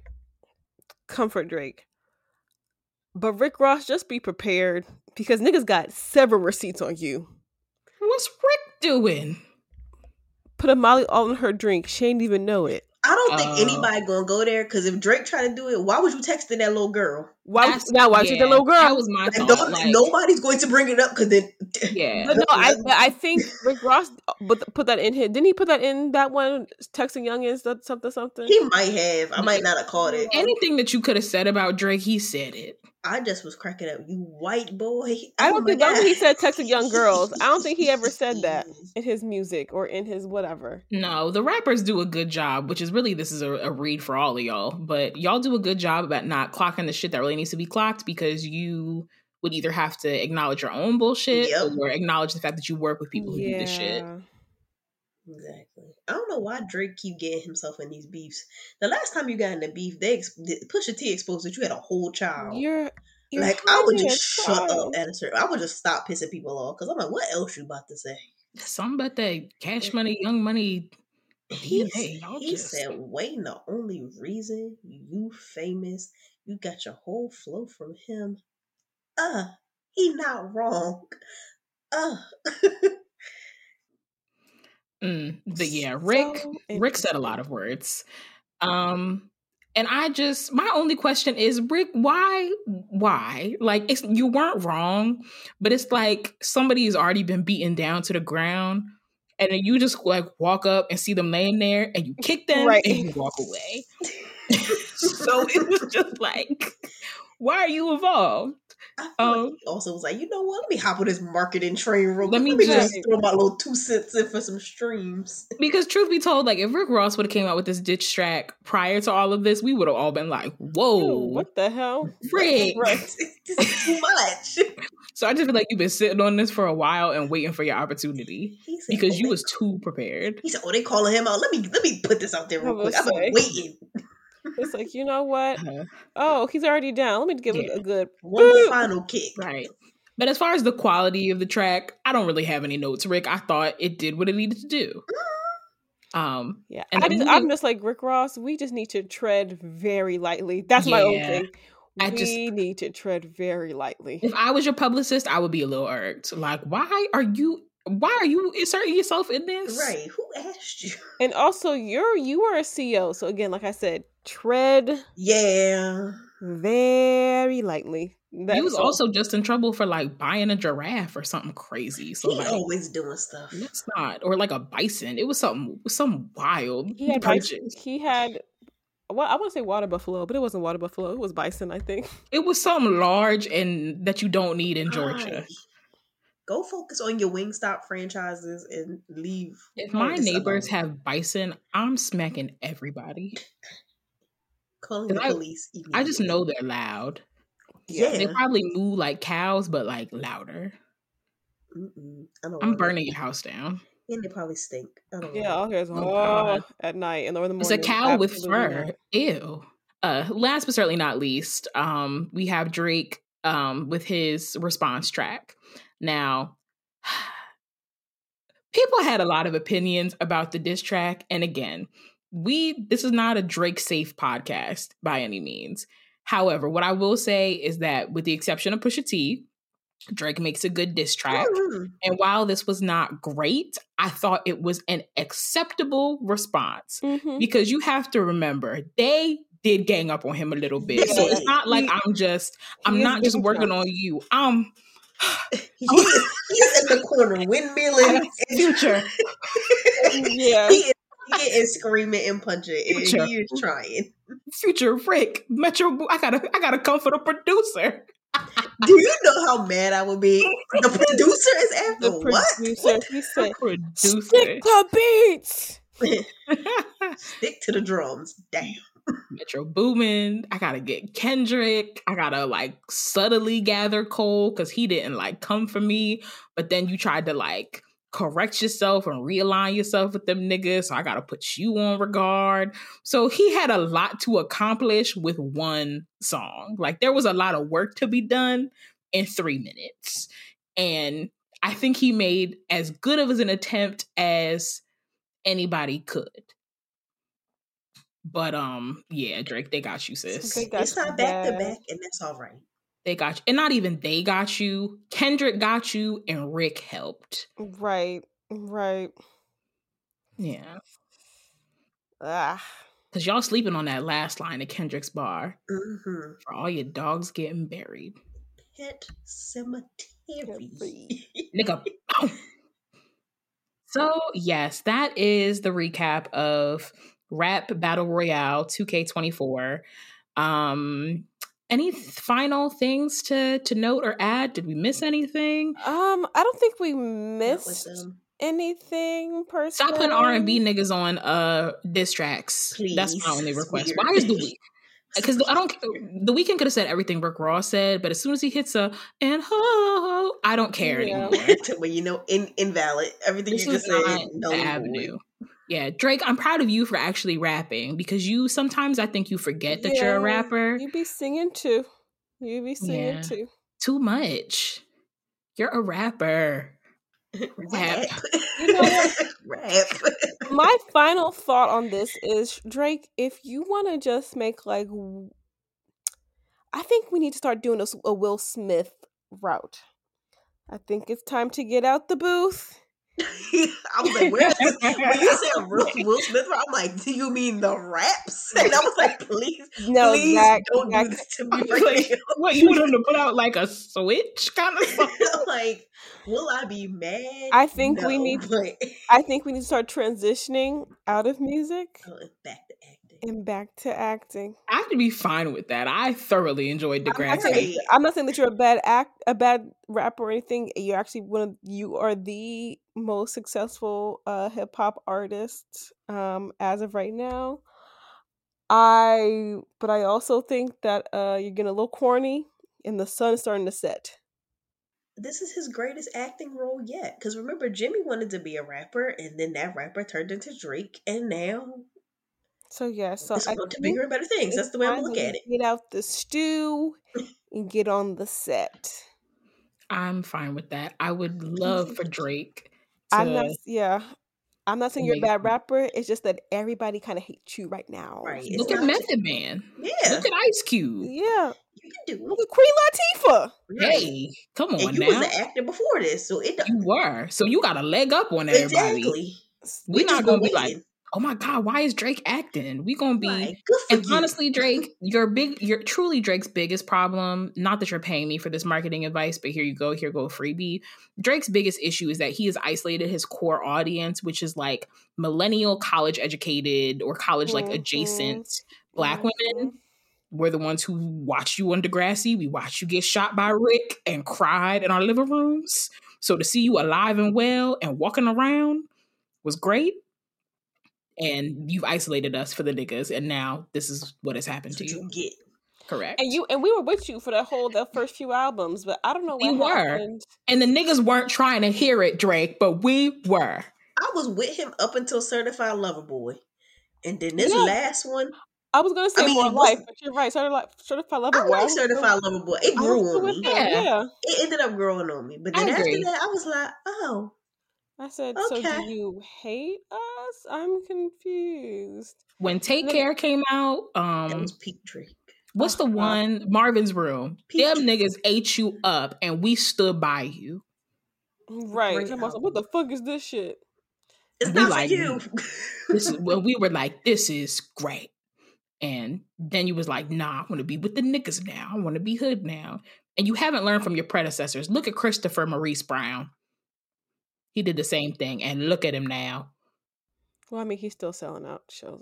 but Rick Ross, just be prepared because niggas got several receipts on you. What's Rick doing? Put a Molly all in her drink. She ain't even know it. I don't think anybody gonna go there, because if Drake tried to do it, why would you texting that little girl? Why you the little girl? That was my thought. Nobody's going to bring it up because then. Yeah, but no, I think Rick Ross put that in his. Didn't he put that in that one? Texting youngins, something. He might have. I might not have caught it. Anything that you could have said about Drake, he said it. I just was cracking up. You white boy. I don't think he said texting young girls. I don't think he ever said that in his music or in his whatever. No, the rappers do a good job, which is really, this is a read for all of y'all, but y'all do a good job about not clocking the shit that really needs to be clocked, because you would either have to acknowledge your own bullshit or acknowledge the fact that you work with people who do this shit. Exactly. I don't know why Drake keep getting himself in these beefs. The last time you got in a beef, Pusha T exposed that you had a whole child. You're like, I would just shut up at a certain. I would just stop pissing people off, because I'm like, what else you about to say? Something about that Cash Money, Young Money. He said, Wayne, the only reason you famous, you got your whole flow from him. He not wrong. But yeah, Rick said a lot of words. And my only question is, Rick, why? Like, you weren't wrong, but it's like somebody's already been beaten down to the ground, and then you just like walk up and see them laying there, and you kick them Right. and you walk away. So it was just like, why are you involved? I feel like he also was like, you know what? Let me hop on this marketing train real quick. Let Let me me just just- throw my little 2 cents in for some streams. Because truth be told, like if Rick Ross would have came out with this diss track prior to all of this, we would have all been like, whoa, Ew, what the hell? Rick. Right. This is too much. So I just feel like you've been sitting on this for a while and waiting for your opportunity He said, because oh, you was too prepared. He said, "Oh, they calling him out. Let me put this out there real quick. I've been waiting." It's like, you know what? Oh, he's already down. Let me give it a good one more final kick. Right. But as far as the quality of the track, I don't really have any notes, Rick. I thought it did what it needed to do. Yeah, and I'm just like Rick Ross. We just need to tread very lightly. That's my own thing. We need to tread very lightly. If I was your publicist, I would be a little irked. Like, why are you inserting yourself in this? Right. Who asked you? And also, you are a CEO. So again, like I said, tread very lightly. He was also just in trouble for like buying a giraffe or something crazy. So he like, always doing stuff. It's not, or like a bison. It was some wild. He had. Well, I want to say water buffalo, but it wasn't water buffalo. It was bison, I think. It was something large and that you don't need in Georgia. Go focus on your Wingstop franchises and leave. If my neighbors have bison, I'm smacking everybody. Calling the police. I just know they're loud. Yeah. They probably moo like cows, but like louder. I'm burning your house down. And they probably stink. I don't know. Yeah, all here's at night and in the morning. It's a cow with fur. Ew. Last but certainly not least, we have Drake with his response track. Now, people had a lot of opinions about the diss track, and again, this is not a Drake safe podcast by any means. However, what I will say is that with the exception of Pusha T, Drake makes a good diss track. And while this was not great, I thought it was an acceptable response because you have to remember they did gang up on him a little bit. So it's not like I'm not just working on you. He's in the corner windmilling. Future. Yeah. He is getting screaming and punching. And he is trying. Future Rick, Metro, I gotta come for the producer. Do you know how mad I would be? The producer is after what? He said, stick to beats. Stick to the drums. Damn. Metro Boomin. I gotta get Kendrick. I gotta like subtly gather Cole because he didn't like come for me. But then you tried to like correct yourself and realign yourself with them niggas. So I gotta put you on regard. So he had a lot to accomplish with one song. Like there was a lot of work to be done in 3 minutes. And I think he made as good of an attempt as anybody could. But yeah, Drake, they got you, sis. It's not back to back, and that's all right. They got you. And not even they got you. Kendrick got you, and Rick helped. Right. Yeah. Because y'all sleeping on that last line of Kendrick's bar. For all your dogs getting buried. Pet cemetery. Nigga. So, yes, that is the recap of Rap Battle Royale 2K24. Any final things to note or add? Did we miss anything? I don't think we missed anything per se. Stop putting R&B niggas on diss tracks. Please. That's my only request. Why is The Weeknd? Because The Weeknd could have said everything Rick Ross said, but as soon as he hits I don't care anymore. Well, invalid. Everything you just said. No avenue. Yeah, Drake, I'm proud of you for actually rapping because sometimes I think you forget that you're a rapper. You be singing too. Too much. You're a rapper. Rap. You know what? Rap. My final thought on this is, Drake, if you want to just make like, I think we need to start doing a Will Smith route. I think it's time to get out the booth I was like, where is this? When you said Will Smith, I'm like, do you mean the raps? And I was like, please don't do this to me right now. What, you want him to put out like a switch kind of song? Like, will I be mad? I think we need to start transitioning out of music and back to acting. I have to be fine with that. I thoroughly enjoyed Degrassi. I'm not saying that you're a bad rapper or anything. You're actually you are the most successful hip hop artist as of right now. But I also think that you're getting a little corny and the sun's starting to set. This is his greatest acting role yet. Because remember, Jimmy wanted to be a rapper, and then that rapper turned into Drake, and now. So it's on to bigger and better things. That's the way I'm looking at it. Get out the stew and get on the set. I'm fine with that. I would love for Drake. I'm not saying you're a bad rapper. It's just that everybody kind of hates you right now. Right. Look at Method Man. Yeah. Look at Ice Cube. Yeah. You can do it. Look at Queen Latifah. Hey, come on now. And you was an actor before this, so you were. So you got a leg up on everybody. Exactly. We're not gonna be like, oh my God, why is Drake acting? We gonna be good for and you. Honestly, Drake, you're truly Drake's biggest problem. Not that you're paying me for this marketing advice, but here you go, freebie. Drake's biggest issue is that he has isolated his core audience, which is like millennial, college educated or college like adjacent Black women. We're the ones who watched you on Degrassi. We watched you get shot by Rick and cried in our living rooms. So to see you alive and well and walking around was great. And you've isolated us for the niggas, and now this is what has happened to you. Correct. And we were with you for the first few albums, but I don't know what happened. And the niggas weren't trying to hear it, Drake, but we were. I was with him up until Certified Lover Boy, and then this last one. I was gonna say More Life, but you're right. Certified Lover Boy. I like Certified Lover Boy. It grew on me. Yeah. It ended up growing on me, but then after that, I was like, oh. I said, okay. So do you hate us? I'm confused. When Take Care came out, that was peak Drake. What's the one? Marvin's Room. Them niggas ate you up, and we stood by you. Right. What the fuck is this shit? It's not like you. We were like, this is great. And then you was like, nah, I want to be with the niggas now. I want to be hood now. And you haven't learned from your predecessors. Look at Christopher Maurice Brown. He did the same thing, and look at him now. Well, I mean, he's still selling out shows.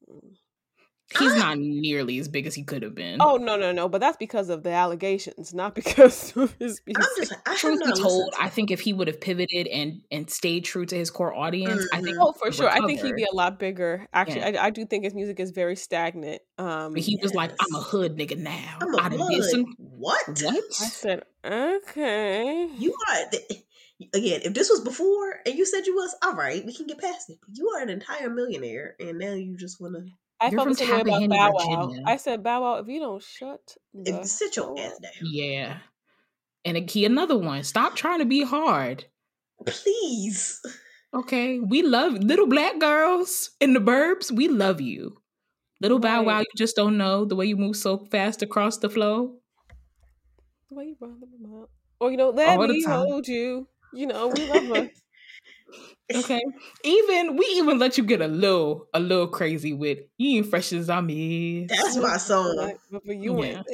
He's not nearly as big as he could have been. Oh, no. But that's because of the allegations, not because of his music. Truth be told, I think if he would have pivoted and stayed true to his core audience, I think for sure. I think he'd be a lot bigger. Actually, I do think his music is very stagnant. But he was like, I'm a hood nigga now. I'm a blood. What? I said, okay. You are... Again, if this was before and you said you was, all right, we can get past it. But you are an entire millionaire, and now you just want to... I felt the same way about Bow Wow. I said, Bow Wow, if you don't sit your ass down. Yeah. And he another one. Stop trying to be hard. Please. Okay. We love little black girls in the burbs. We love you. Little Bow Wow, you just don't know the way you move so fast across the floor. The way you run them up. Or, let me hold you. We love her. Okay. We even let you get a little crazy with "You Ain't Fresh As I'm Is." That's my song. But you ain't.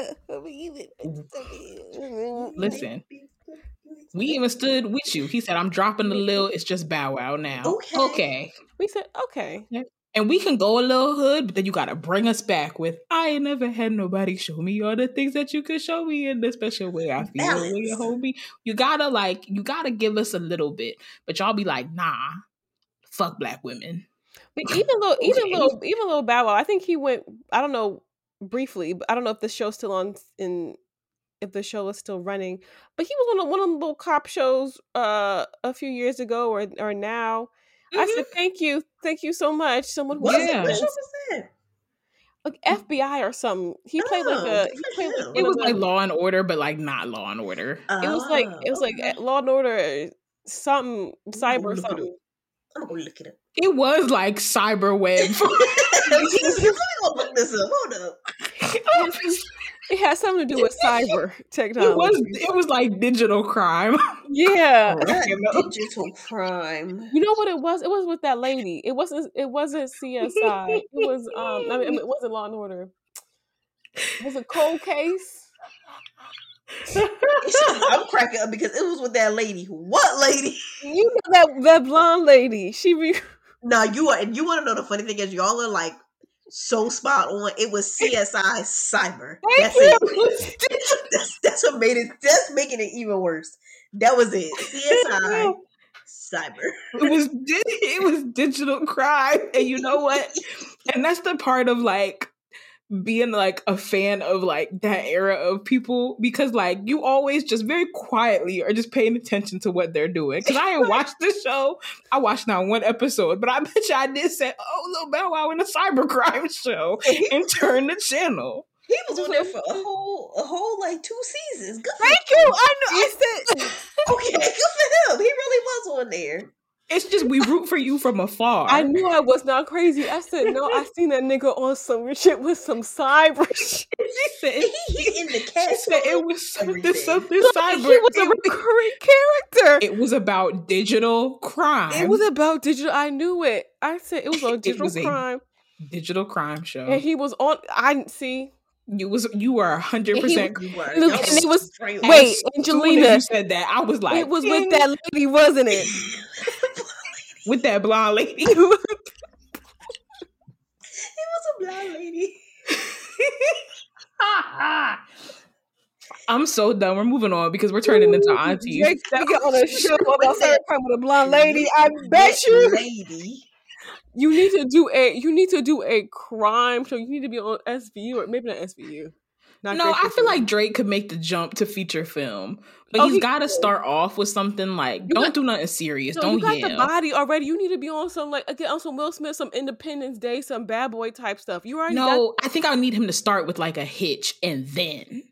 Listen, we even stood with you. He said, "I'm dropping the lil. It's just Bow Wow now." Okay. We said, okay. Yeah. And we can go a little hood, but then you got to bring us back with, I ain't never had nobody show me all the things that you could show me in the special way I feel when you hold me. You gotta give us a little bit, but y'all be like, nah, fuck black women. But even little Bow Wow, I think he went, I don't know, briefly, but I don't know if the show's still on if the show is still running, but he was on one of the little cop shows a few years ago or now. I said, thank you so much. Someone who like FBI or something. He played it was like Law and Order, but like not Law and Order. It was like Law and Order something cyber something. I'm gonna look it up. It was like cyber web. Let me look this up. Hold up. It has something to do with cyber technology. It was like digital crime. Yeah. Digital crime. You know what it was? It was with that lady. It wasn't CSI. It was it wasn't Law and Order. It was a cold case. I'm cracking up because it was with that lady. What lady? You know that blonde lady. No, you are, and you want to know the funny thing is y'all are like so spot on. It was CSI Cyber. That's it. That's what made it. That's making it even worse. That was it. CSI Cyber. It was digital crime, and you know what? And that's the part of like being like a fan of like that era of people, because like you always just very quietly are just paying attention to what they're doing. Because I ain't watched this show. I watched not one episode, but I bet you I did say, "Oh, Lil Bow Wow in a cybercrime show," and turn the channel. He was on there for a whole like 2 seasons. Good Thank you. I know. I said okay, good for him. He really was on there. It's just we root for you from afar. I knew I was not crazy. I said, no, I seen that nigga on some shit with some cyber shit. She said he in the cast. She said it was something cyber. He was a recurring character. It was about digital crime. It was about digital. I knew it. I said it was on digital crime. Digital crime show. And he was on. I didn't see. You were 100%. Look, and it was wait, Angelina. You said that. I was like, it was with that lady, wasn't it? With that blonde lady. It was a blonde lady. I'm so done. We're moving on because we're turning into aunties. Jake, get on a show about cybercrime with a blonde lady. I bet you. Lady. You need to do a crime show. You need to be on SVU or maybe not SVU. No, I feel like Drake could make the jump to feature film, but he's got to start off with something like don't do nothing serious. No, don't you got yell. the body already. You need to be on some on some Will Smith, some Independence Day, some Bad Boy type stuff. You already I think I need him to start with like a hitch and then.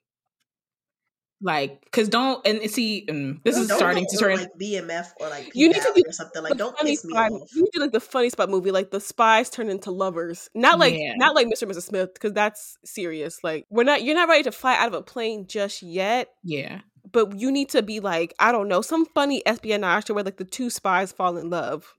Like, because this is starting to turn like BMF or like you need to do or something like don't piss me off. You need to do like the Funny Spot movie, like the spies turn into lovers, not like Mr. and Mrs. Smith, because that's serious. Like you're not ready to fly out of a plane just yet. Yeah, but you need to be like, I don't know, some funny espionage where like the 2 spies fall in love.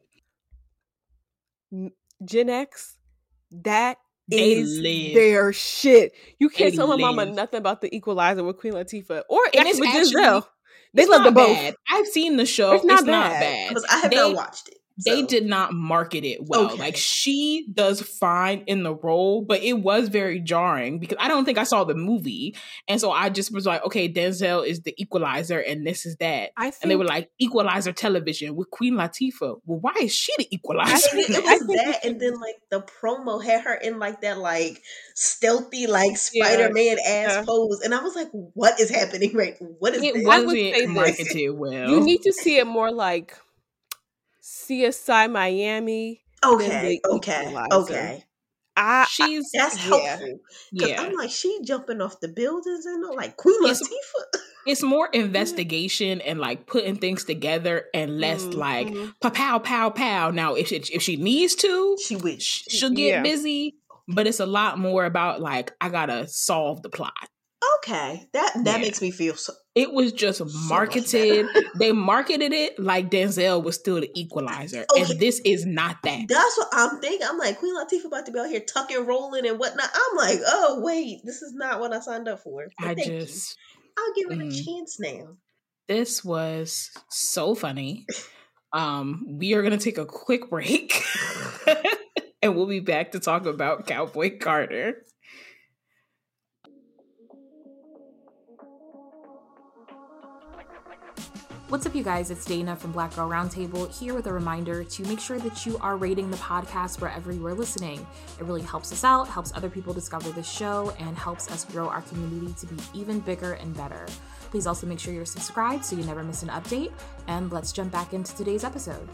Gen X, that is their shit. You can't tell my mama nothing about The Equalizer with Queen Latifah or with Denzel. They love them both. Bad. I've seen the show. It's not bad. Because I have not watched it. So. They did not market it well. Okay. Like she does fine in the role, but it was very jarring because I don't think I saw the movie. And so I just was like, okay, Denzel is the Equalizer and this is that. And they were like, Equalizer television with Queen Latifah. Well, why is she the Equalizer? It was that, and then like the promo had her in like that like stealthy like Spider-Man ass pose. And I was like, what is happening right? What is this? It wasn't marketed well. You need to see it more like CSI Miami. Okay. That's helpful. Yeah. I'm like, she jumping off the buildings and like Queen Latifah. It's more investigation and like putting things together and less like pow pow pow. Now, if she needs to, she'll get busy. But it's a lot more about like I gotta solve the plot. Okay, that makes me feel so. It was just marketed. They marketed it like Denzel was still the Equalizer, and this is not that. That's what I'm thinking. I'm like, Queen Latifah about to be out here tucking, rolling, and whatnot. I'm like, oh wait, this is not what I signed up for. I'll give it a chance now. This was so funny. We are gonna take a quick break, and we'll be back to talk about Cowboy Carter. What's up, you guys? It's Dana from Black Girl Roundtable here with a reminder to make sure that you are rating the podcast wherever you are listening. It really helps us out, helps other people discover the show, and helps us grow our community to be even bigger and better. Please also make sure you're subscribed so you never miss an update, and let's jump back into today's episode.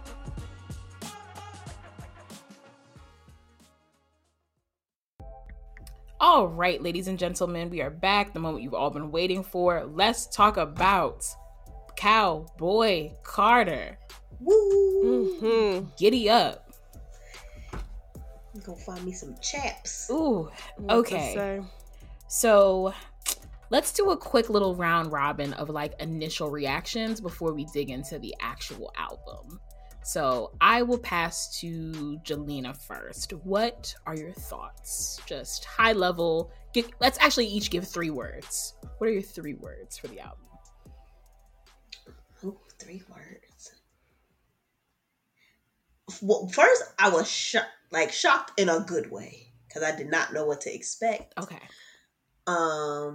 All right, ladies and gentlemen, we are back. The moment you've all been waiting for. Let's talk about Cowboy Carter. Woo! Mm-hmm. Giddy up. I'm gonna find me some chaps. Ooh, okay. So let's do a quick little round robin of like initial reactions before we dig into the actual album. So I will pass to Jelena first. What are your thoughts? Just high level. Let's actually each give 3 words. What are your 3 words for the album? Ooh, 3 words. Well, first, I was shocked in a good way because I did not know what to expect. Okay. I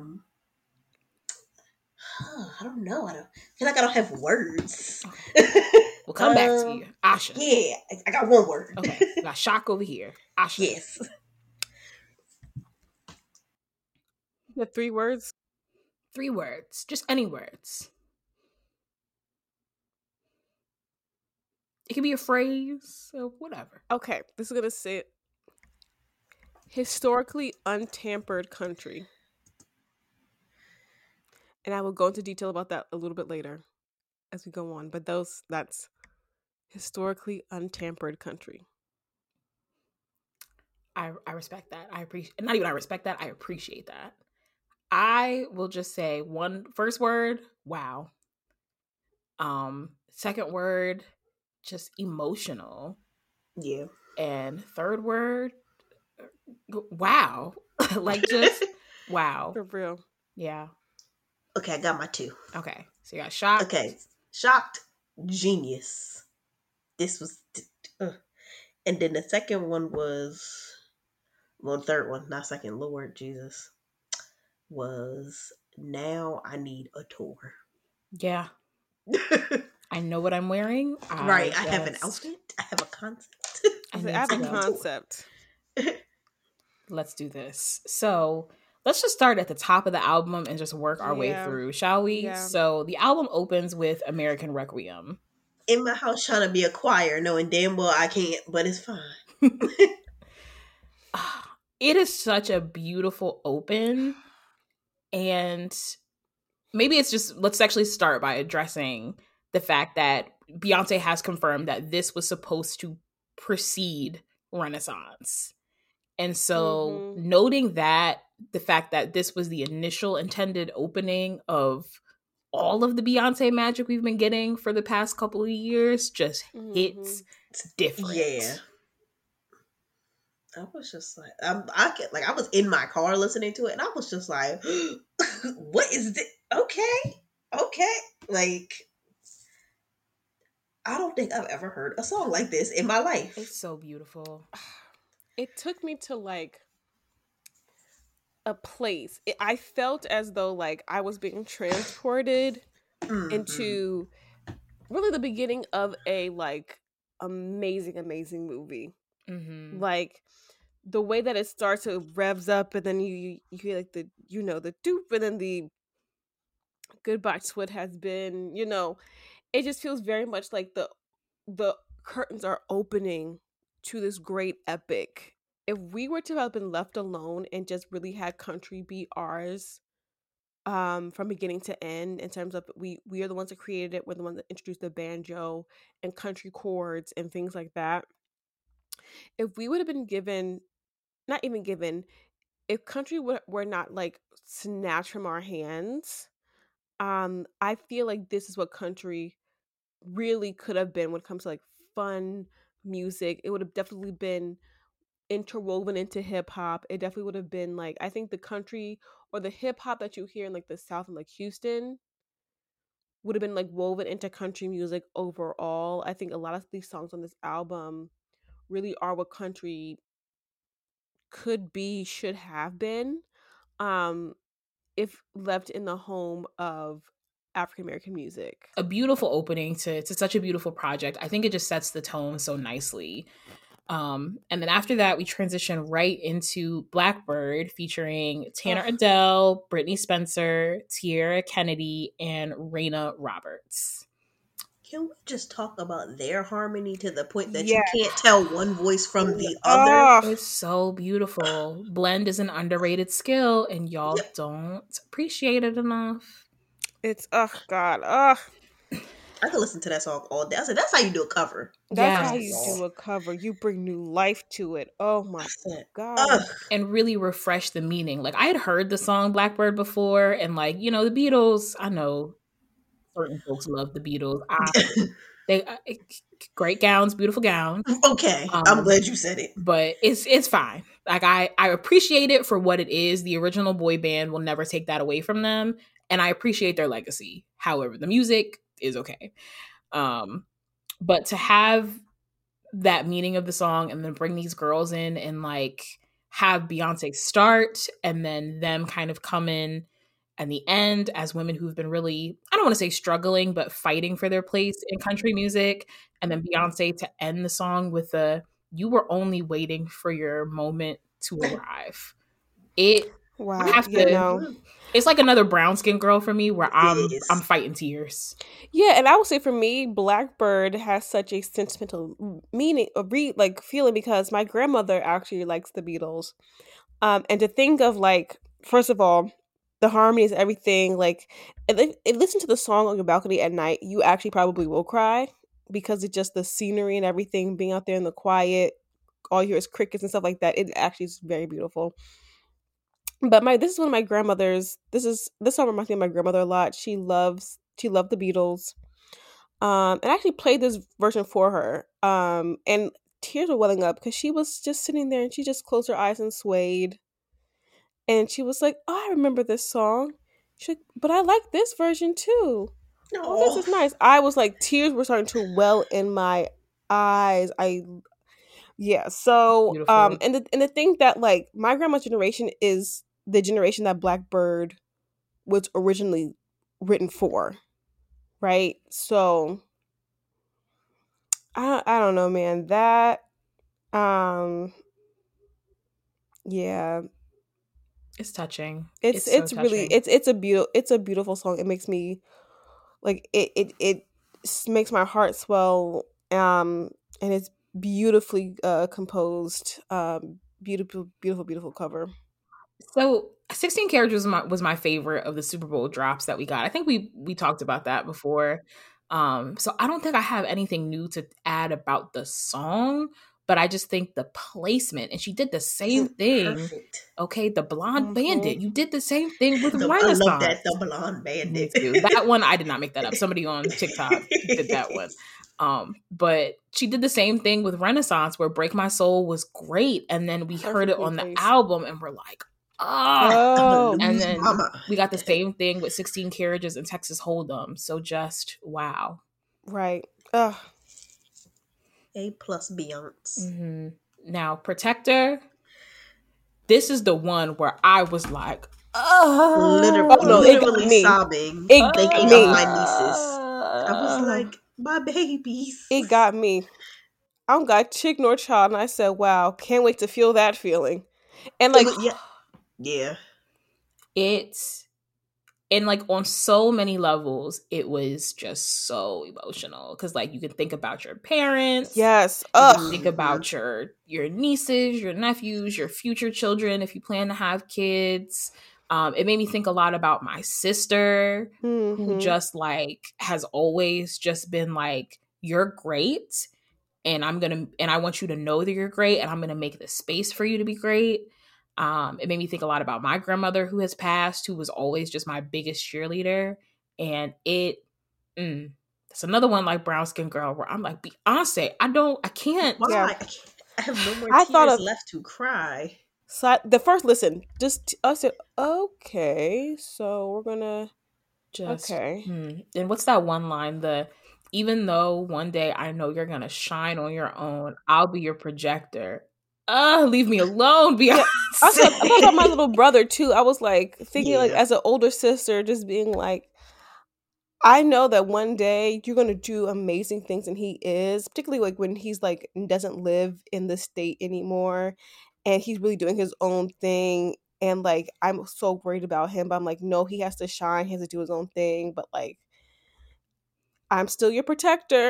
don't know. I feel like I don't have words. Okay. We'll come back to you. Asha. Yeah, I got 1 word. Okay. We got shock over here. Asha. Yes. The 3 words? 3 words. Just any words. It can be a phrase or whatever. Okay, this is going to say historically untampered country. And I will go into detail about that a little bit later as we go on. But that's historically untampered country. I respect that. I respect that. I appreciate that. I will just say first word, wow. Second word, just emotional. Yeah. And third word, wow. Like just wow. For real. Yeah. Okay, I got my 2. Okay. So you got shocked. Okay. Shocked, genius. This was and then the second one was third one, not second, Lord Jesus, was now I need a tour. Yeah. I know what I'm wearing. Right. I have an outfit. I have a concept. I have a concept. Let's do this. So let's just start at the top of the album and just work our way through, shall we? Yeah. So the album opens with American Requiem. In my house trying to be a choir, knowing damn well I can't, but it's fine. It is such a beautiful open. And maybe it's just, let's actually start by addressing the fact that Beyonce has confirmed that this was supposed to precede Renaissance. And so noting that, the fact that this was the initial intended opening of all of the Beyonce magic we've been getting for the past couple of years just hits different. Yeah. I was just like, I was in my car listening to it, and I was just like, "What is this? Okay." Like, I don't think I've ever heard a song like this in my life. It's so beautiful. It took me to like a place. I felt as though like I was being transported into really the beginning of a like amazing movie. Like the way that it starts, it revs up, and then you hear like the doop, and then the goodbye to what has been. It just feels very much like the curtains are opening to this great epic. If we were to have been left alone and just really had country be ours from beginning to end, in terms of we are the ones that created it, we're the ones that introduced the banjo and country chords and things like that. If we would have been given, not even given, if country were not like snatched from our hands, I feel like this is what country really could have been when it comes to like fun music. It would have definitely been interwoven into hip hop. It definitely would have been like, I think the country or the hip hop that you hear in like the South and like Houston would have been like woven into country music overall. I think a lot of these songs on this album really are what country could be, should have been, if left in the home of African American music. A beautiful opening to such a beautiful project. I think it just sets the tone so nicely. And then after that, we transition right into Blackbird, featuring Tanner Adele, Brittany Spencer, Tierra Kennedy, and Raina Roberts. Can we just talk about their harmony to the point that you can't tell one voice from the other? It's so beautiful. Blend is an underrated skill, and y'all don't appreciate it enough. It's, oh God. I could listen to that song all day. I said, that's how you do a cover. That's Yes. how you do a cover. You bring new life to it. Oh my I said, god. ugh. And really refresh the meaning. Like I had heard the song Blackbird before, and like, you know, the Beatles, I know certain folks love the Beatles. They great gowns, beautiful gowns. Okay, I'm glad you said it. But it's fine. Like I appreciate it for what it is. The original boy band will never take that away from them, and I appreciate their legacy. However, the music is okay. But to have that meaning of the song and then bring these girls in and like have Beyonce start and then them kind of come in at the end as women who've been really, I don't want to say struggling, but fighting for their place in country music. And then Beyonce to end the song with you were only waiting for your moment to arrive. Wow. I have to, it's like another brown skin girl for me where I'm fighting tears. Yeah, and I would say for me, Blackbird has such a sentimental meaning, feeling, because my grandmother actually likes the Beatles. And to think of like, first of all, the harmonies, everything, like, and listen to the song on your balcony at night, you actually probably will cry because it's just the scenery and everything, being out there in the quiet, all you hear is crickets and stuff like that. It actually is very beautiful. But this is one of my grandmother's. This song reminds me of my grandmother a lot. She loved the Beatles. And I actually played this version for her. And tears were welling up because she was just sitting there and she just closed her eyes and swayed. And she was like, "Oh, I remember this song." She's like, "But I like this version too." Oh, this is nice. I was like, tears were starting to well in my eyes. So beautiful. and the thing that like my grandma's generation is the generation that Blackbird was originally written for, right? So I don't know, man. That yeah, it's touching. It's so really touching. it's a beautiful song. It makes me like it makes my heart swell. And it's beautifully composed. Beautiful cover. So 16 Carriages was my favorite of the Super Bowl drops that we got. I think we talked about that before. So I don't think I have anything new to add about the song, but I just think the placement, and she did the same thing. Perfect. Okay, the Blonde Bandit. You did the same thing with Renaissance. I love that, the Blonde Bandit. Me too. That one, I did not make that up. Somebody on TikTok did that one. But she did the same thing with Renaissance, where Break My Soul was great, and then we heard it on the album and we're like, oh, and then we got the same thing with 16 Carriages and Texas Hold'em. So just wow. Right. A+ Beyonce. Mm-hmm. Now, Protector, this is the one where I was like, literally sobbing. It got me. My nieces. I was like, my babies. It got me. I don't got chick nor child, and I said, wow, can't wait to feel that feeling. And like, yeah. It's, and like on so many levels, it was just so emotional because like you can think about your parents. Yes. You can think about your nieces, your nephews, your future children if you plan to have kids. It made me think a lot about my sister, who just like has always just been like, you're great, and I want you to know that you're great, and I'm gonna make the space for you to be great. It made me think a lot about my grandmother who has passed, who was always just my biggest cheerleader. And it's another one like Brown Skin Girl where I'm like, Beyonce, I can't. Why? Yeah. I have no more tears left to cry. So the first listen, I said, okay, so we're gonna And what's that one line? Even though one day I know you're gonna shine on your own, I'll be your projector. Leave me alone, Beyonce. I thought about my little brother too. I was like thinking like as an older sister, just being like, I know that one day you're gonna do amazing things, and he is, particularly like when he's like doesn't live in the state anymore, and he's really doing his own thing. And like I'm so worried about him, but I'm like, no, he has to shine, he has to do his own thing. But like, I'm still your protector.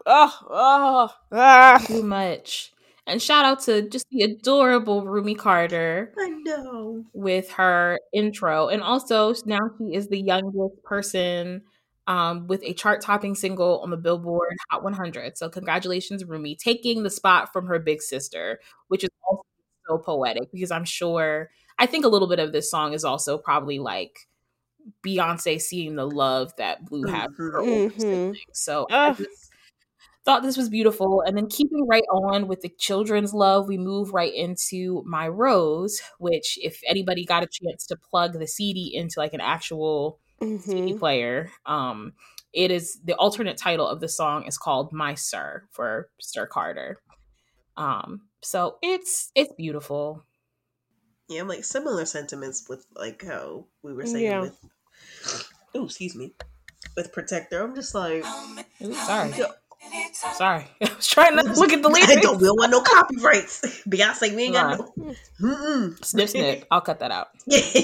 Too much. And shout out to just the adorable Rumi Carter. I know. With her intro. And also now she is the youngest person with a chart-topping single on the Billboard Hot 100. So congratulations, Rumi, taking the spot from her big sister, which is also so poetic because I think a little bit of this song is also probably like Beyonce seeing the love that Blue has for her older siblings. So I just thought this was beautiful. And then keeping right on with the children's love, we move right into My Rose, which if anybody got a chance to plug the CD into like an actual CD player, it is the alternate title of the song is called My Sir for Sir Carter. So it's beautiful. Yeah, like similar sentiments with like how we were saying with with Protector. I'm just like, sorry. I was trying to look at the lyrics. We don't want no copyrights. Beyonce, we ain't got no. Snip, snip. I'll cut that out.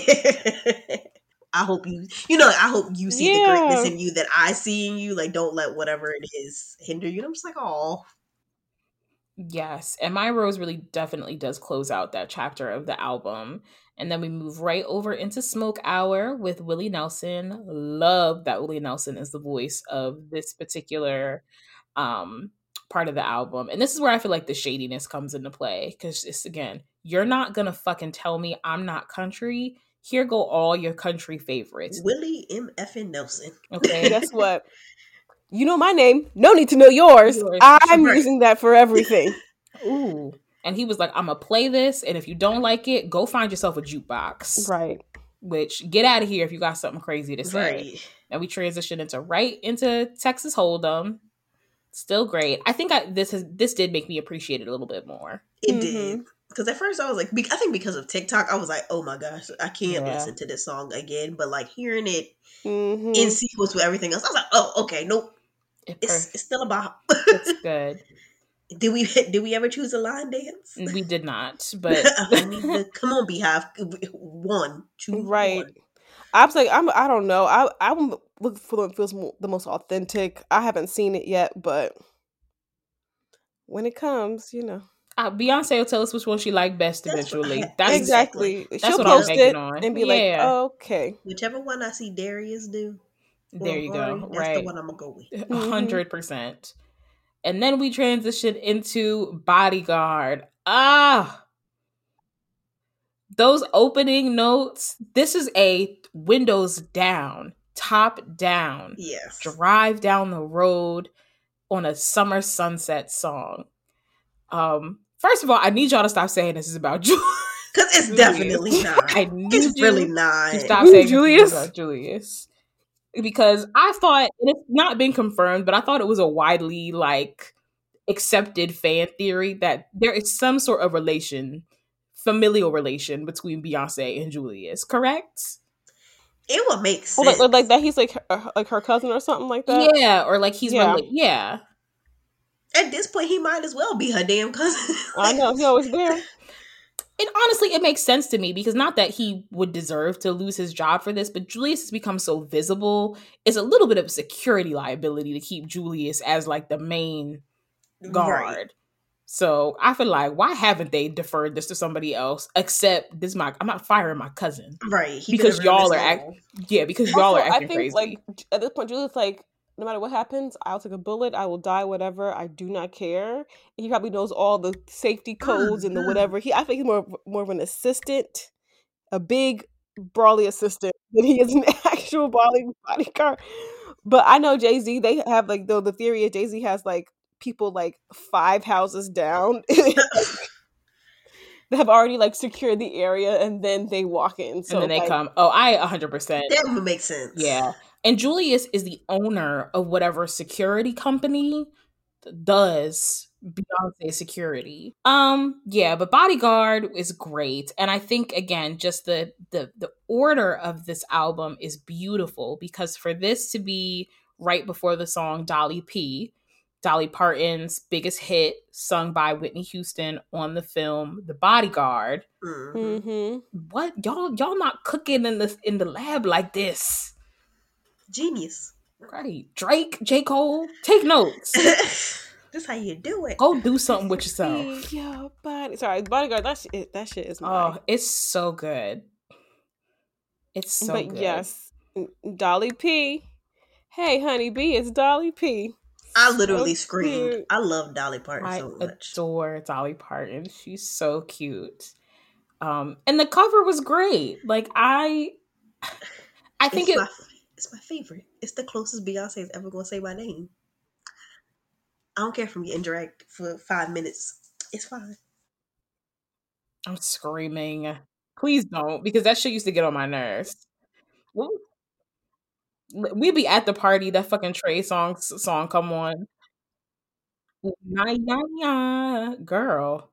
I hope you see the greatness in you that I see in you. Like, don't let whatever it is hinder you. And I'm just like, oh. Yes. And My Rose really definitely does close out that chapter of the album. And then we move right over into Smoke Hour with Willie Nelson. Love that Willie Nelson is the voice of this particular part of the album. And this is where I feel like the shadiness comes into play. Because it's, again, you're not going to fucking tell me I'm not country. Here go all your country favorites. Willie M. F. Nelson. Okay. Guess what? You know my name. No need to know yours. I'm using that for everything. Ooh. And he was like, I'm going to play this. And if you don't like it, go find yourself a jukebox. Right. Which, get out of here if you got something crazy to say. Right. And we transition into Texas Hold'em. Still great. I think this did make me appreciate it a little bit more. It did. Because at first I was like, I think because of TikTok, I was like, oh my gosh, I can't listen to this song again. But like hearing it in sequence with everything else, I was like, oh, okay, nope. It's still a bop. It's good. Did we ever choose a line dance? We did not, but come on, Beehive. 1, 2, right. 1. I was like, I don't know. I'm looking for what feels the most authentic. I haven't seen it yet, but when it comes, Beyonce will tell us which one she liked best eventually. That's exactly. That's She'll what post I'm it on. and be like, oh, okay. Whichever one I see Darius do. There you go. That's the one I'm going to go with. 100%. And then we transition into Bodyguard. Those opening notes. This is a windows down, top down. Yes. Drive down the road on a summer sunset song. First of all, I need y'all to stop saying this is about Julius. Because it's definitely not. It's really not. To stop saying Julius. This is about Julius. Because I thought, and it's not been confirmed, but I thought it was a widely accepted fan theory that there is some sort of familial relation between Beyonce and Julius, correct? It would make sense. Like that he's like her cousin or something like that? Yeah, or like he's yeah. At this point, he might as well be her damn cousin. I know, he always there. And honestly, it makes sense to me because not that he would deserve to lose his job for this, but Julius has become so visible. It's a little bit of a security liability to keep Julius as like the main guard. Right. So I feel like, why haven't they deferred this to somebody else? Except I'm not firing my cousin, right? Because y'all are acting crazy. Like at this point, Julius like, no matter what happens, I'll take a bullet. I will die. Whatever. I do not care. And he probably knows all the safety codes and the whatever. I think he's more of an assistant, a big brawly assistant than he is an actual bodyguard. But I know Jay-Z. They have like the theory is Jay-Z has like people like 5 houses down. They have already like secured the area, and then they walk in. So and then they come. Oh, I 100%. That would make sense. Yeah. And Julius is the owner of whatever security company does Beyonce security. Yeah, but Bodyguard is great. And I think, again, just the order of this album is beautiful because for this to be right before the song Dolly Parton's biggest hit, sung by Whitney Houston on the film The Bodyguard. Mm-hmm. What? Y'all not cooking in the lab like this. Genius. Right. Drake, J. Cole, take notes. This how you do it. Go do something with yourself. Your body. Sorry, Bodyguard, that shit is mine. Oh, it's so good. It's so good. But yes, Dolly P Hey, honey bee, it's Dolly P. I literally So screamed. cute. I love Dolly Parton I so much. adore Dolly Parton. She's so cute. And the cover was great. Like I think It's my favorite. It's the closest Beyonce is ever gonna say my name. I don't care if I'm getting dragged for 5 minutes. It's fine. I'm screaming. Please don't, because that shit used to get on my nerves. We'd be at the party, that fucking Trey song come on. Nah, nah, nah. Girl.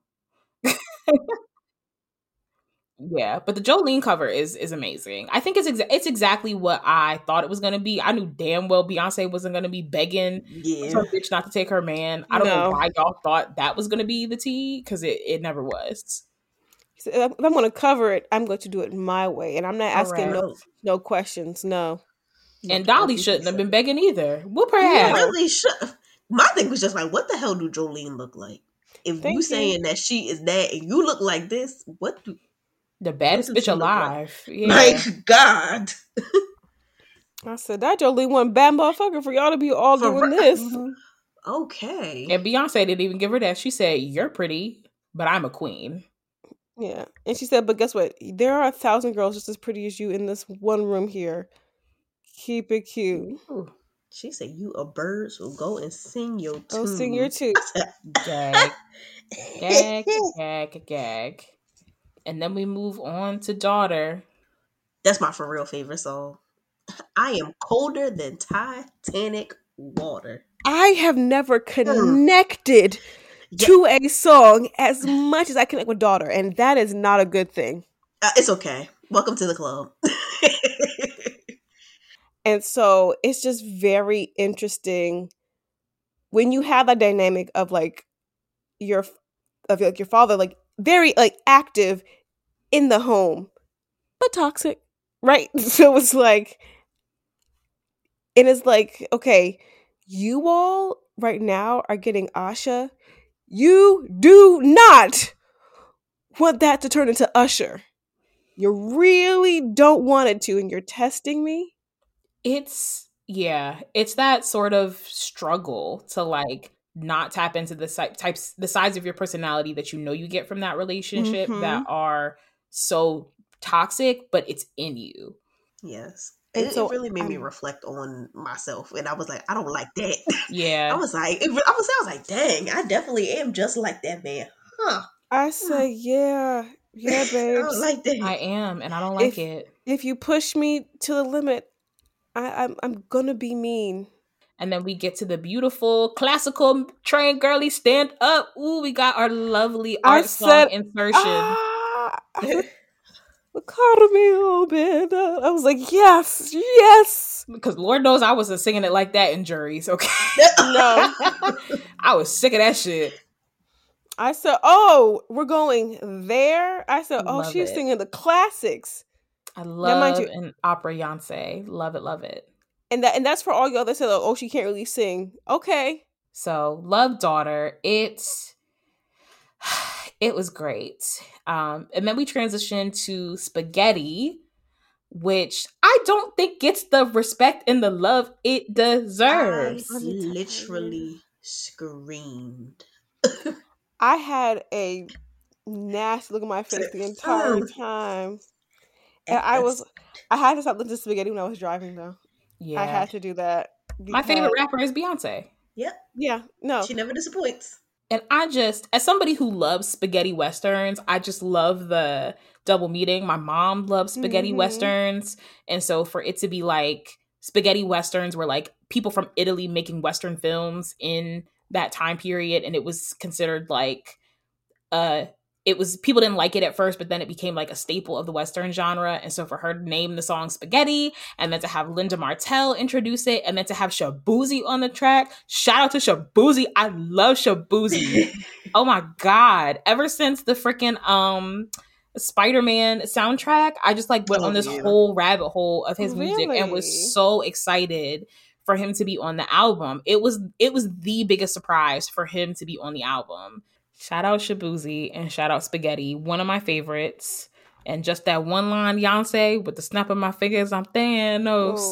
Yeah, but the Jolene cover is amazing. I think it's exactly what I thought it was gonna be. I knew damn well Beyonce wasn't gonna be begging some bitch not to take her man. I don't know why y'all thought that was gonna be the tea, because it never was. So if I'm going to cover it, I'm going to do it my way, and I'm not asking no questions. No. And Dolly shouldn't have been begging either. Whoop her ass. Really should. My thing was just like, what the hell do Jolene look like? If you saying that she is that and you look like this, what do the baddest bitch alive? Like? Yeah. Like, God. I said that Jolene one bad motherfucker for y'all to be all doing this. Okay. And Beyonce didn't even give her that. She said, "You're pretty, but I'm a queen." Yeah, and she said, "But guess what? There are 1,000 girls just as pretty as you in this one room here. Keep it cute." Ooh. She said, "You a bird, so go and sing your tune." Go sing your tune. Gag, gag, gag, gag. And then we move on to Daughter. That's my for real favorite song. I am colder than Titanic water. I have never connected to a song as much as I connect with Daughter, and that is not a good thing. It's okay. Welcome to the club. And so it's just very interesting when you have that dynamic of like your father, like very like active in the home, but toxic, right? So it's like, and it's like, okay, you all right now are getting Asha. You do not want that to turn into Usher. You really don't want it to, and you're testing me. It's that sort of struggle to like not tap into the sides of your personality that you know you get from that relationship that are so toxic, but it's in you. Yes. It really made me reflect on myself, and I was like, I don't like that. Yeah, I was like, dang, I definitely am just like that man, huh? I said, yeah, babes. I don't like that. I am, and I don't like it. If you push me to the limit, I'm gonna be mean. And then we get to the beautiful classical train girly stand up. Ooh, we got our lovely art song insertion. Carmen Obeda. I was like, yes. Because Lord knows I wasn't singing it like that in juries, okay? No. I was sick of that shit. I said, oh, we're going there? I said, she's singing the classics. I love an opera Beyonce. Love it, love it. And that's for all y'all that said, oh, she can't really sing. Okay. So, love Daughter. It was great. And then we transition to Spaghetti, which I don't think gets the respect and the love it deserves. I literally screamed. I had a nasty look at my face the entire time. And I had to stop listening to Spaghetti when I was driving, though. Yeah. I had to do that. My favorite rapper is Beyonce. Yep. Yeah, no. She never disappoints. And as somebody who loves spaghetti westerns, I just love the double meaning. My mom loves spaghetti westerns. And so for it to be like spaghetti westerns were like people from Italy making Western films in that time period. And it was considered like, people didn't like it at first, but then it became like a staple of the Western genre. And so for her to name the song Spaghetti, and then to have Linda Martell introduce it, and then to have Shaboozey on the track. Shout out to Shaboozey. I love Shaboozey. Oh my God. Ever since the freaking Spider-Man soundtrack, I just like went on this whole rabbit hole of his music and was so excited for him to be on the album. It was the biggest surprise for him to be on the album. Shout out Shaboozey and shout out Spaghetti, one of my favorites. And just that one line, Beyonce, with the snap of my fingers, I'm Thanos.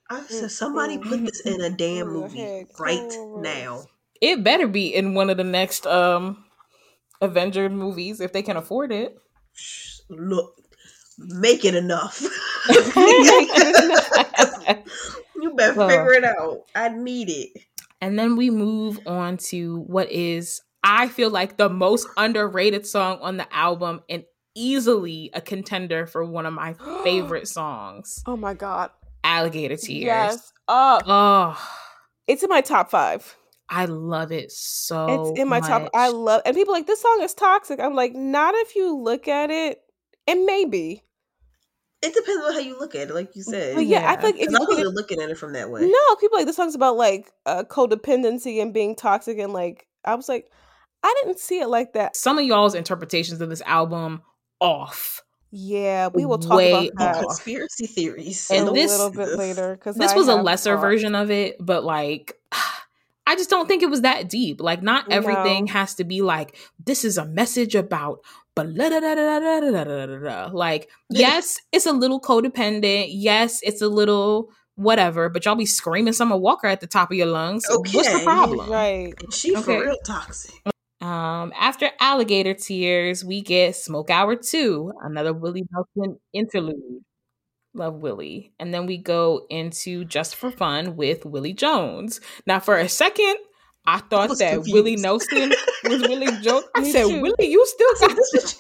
I said, somebody put this in a damn Go movie ahead, right chorus. now. It better be in one of the next Avenger movies if they can afford it. Look, make it enough. Make it enough. You better figure it out. I need it. And then we move on to what is, I feel like, the most underrated song on the album and easily a contender for one of my favorite songs. Oh my God. Alligator Tears. Yes. Oh, It's in my top 5. I love it so It's in my top. much. I love, and people are like, this song is toxic. I'm like, not if you look at it. And maybe. It depends on how you look at it, like you said. But yeah, I feel like if Because you I look at wasn't it, looking at it from that way. no, people are like, this song's about like codependency and being toxic, and like, I was like, I didn't see it like that. Some of y'all's interpretations of this album off. Yeah, we will talk Way about that Conspiracy theories. And a this- little bit later. Because This was a lesser version of it, but like, I just don't think it was that deep. Like, not everything No. has to be like, this is a message about, but like, yes, it's a little codependent. Yes, it's a little whatever, but y'all be screaming Summer Walker at the top of your lungs. What's the Okay. problem? Right. And she Okay. for real toxic. After Alligator Tears, we get Smoke Hour 2, another Willie Nelson interlude. Love Willie. And then we go into Just for Fun with Willie Jones. Now, for a second, I thought was that confused. Willie Nelson was Willie Jones. I Me said, too. Willie, you still got this.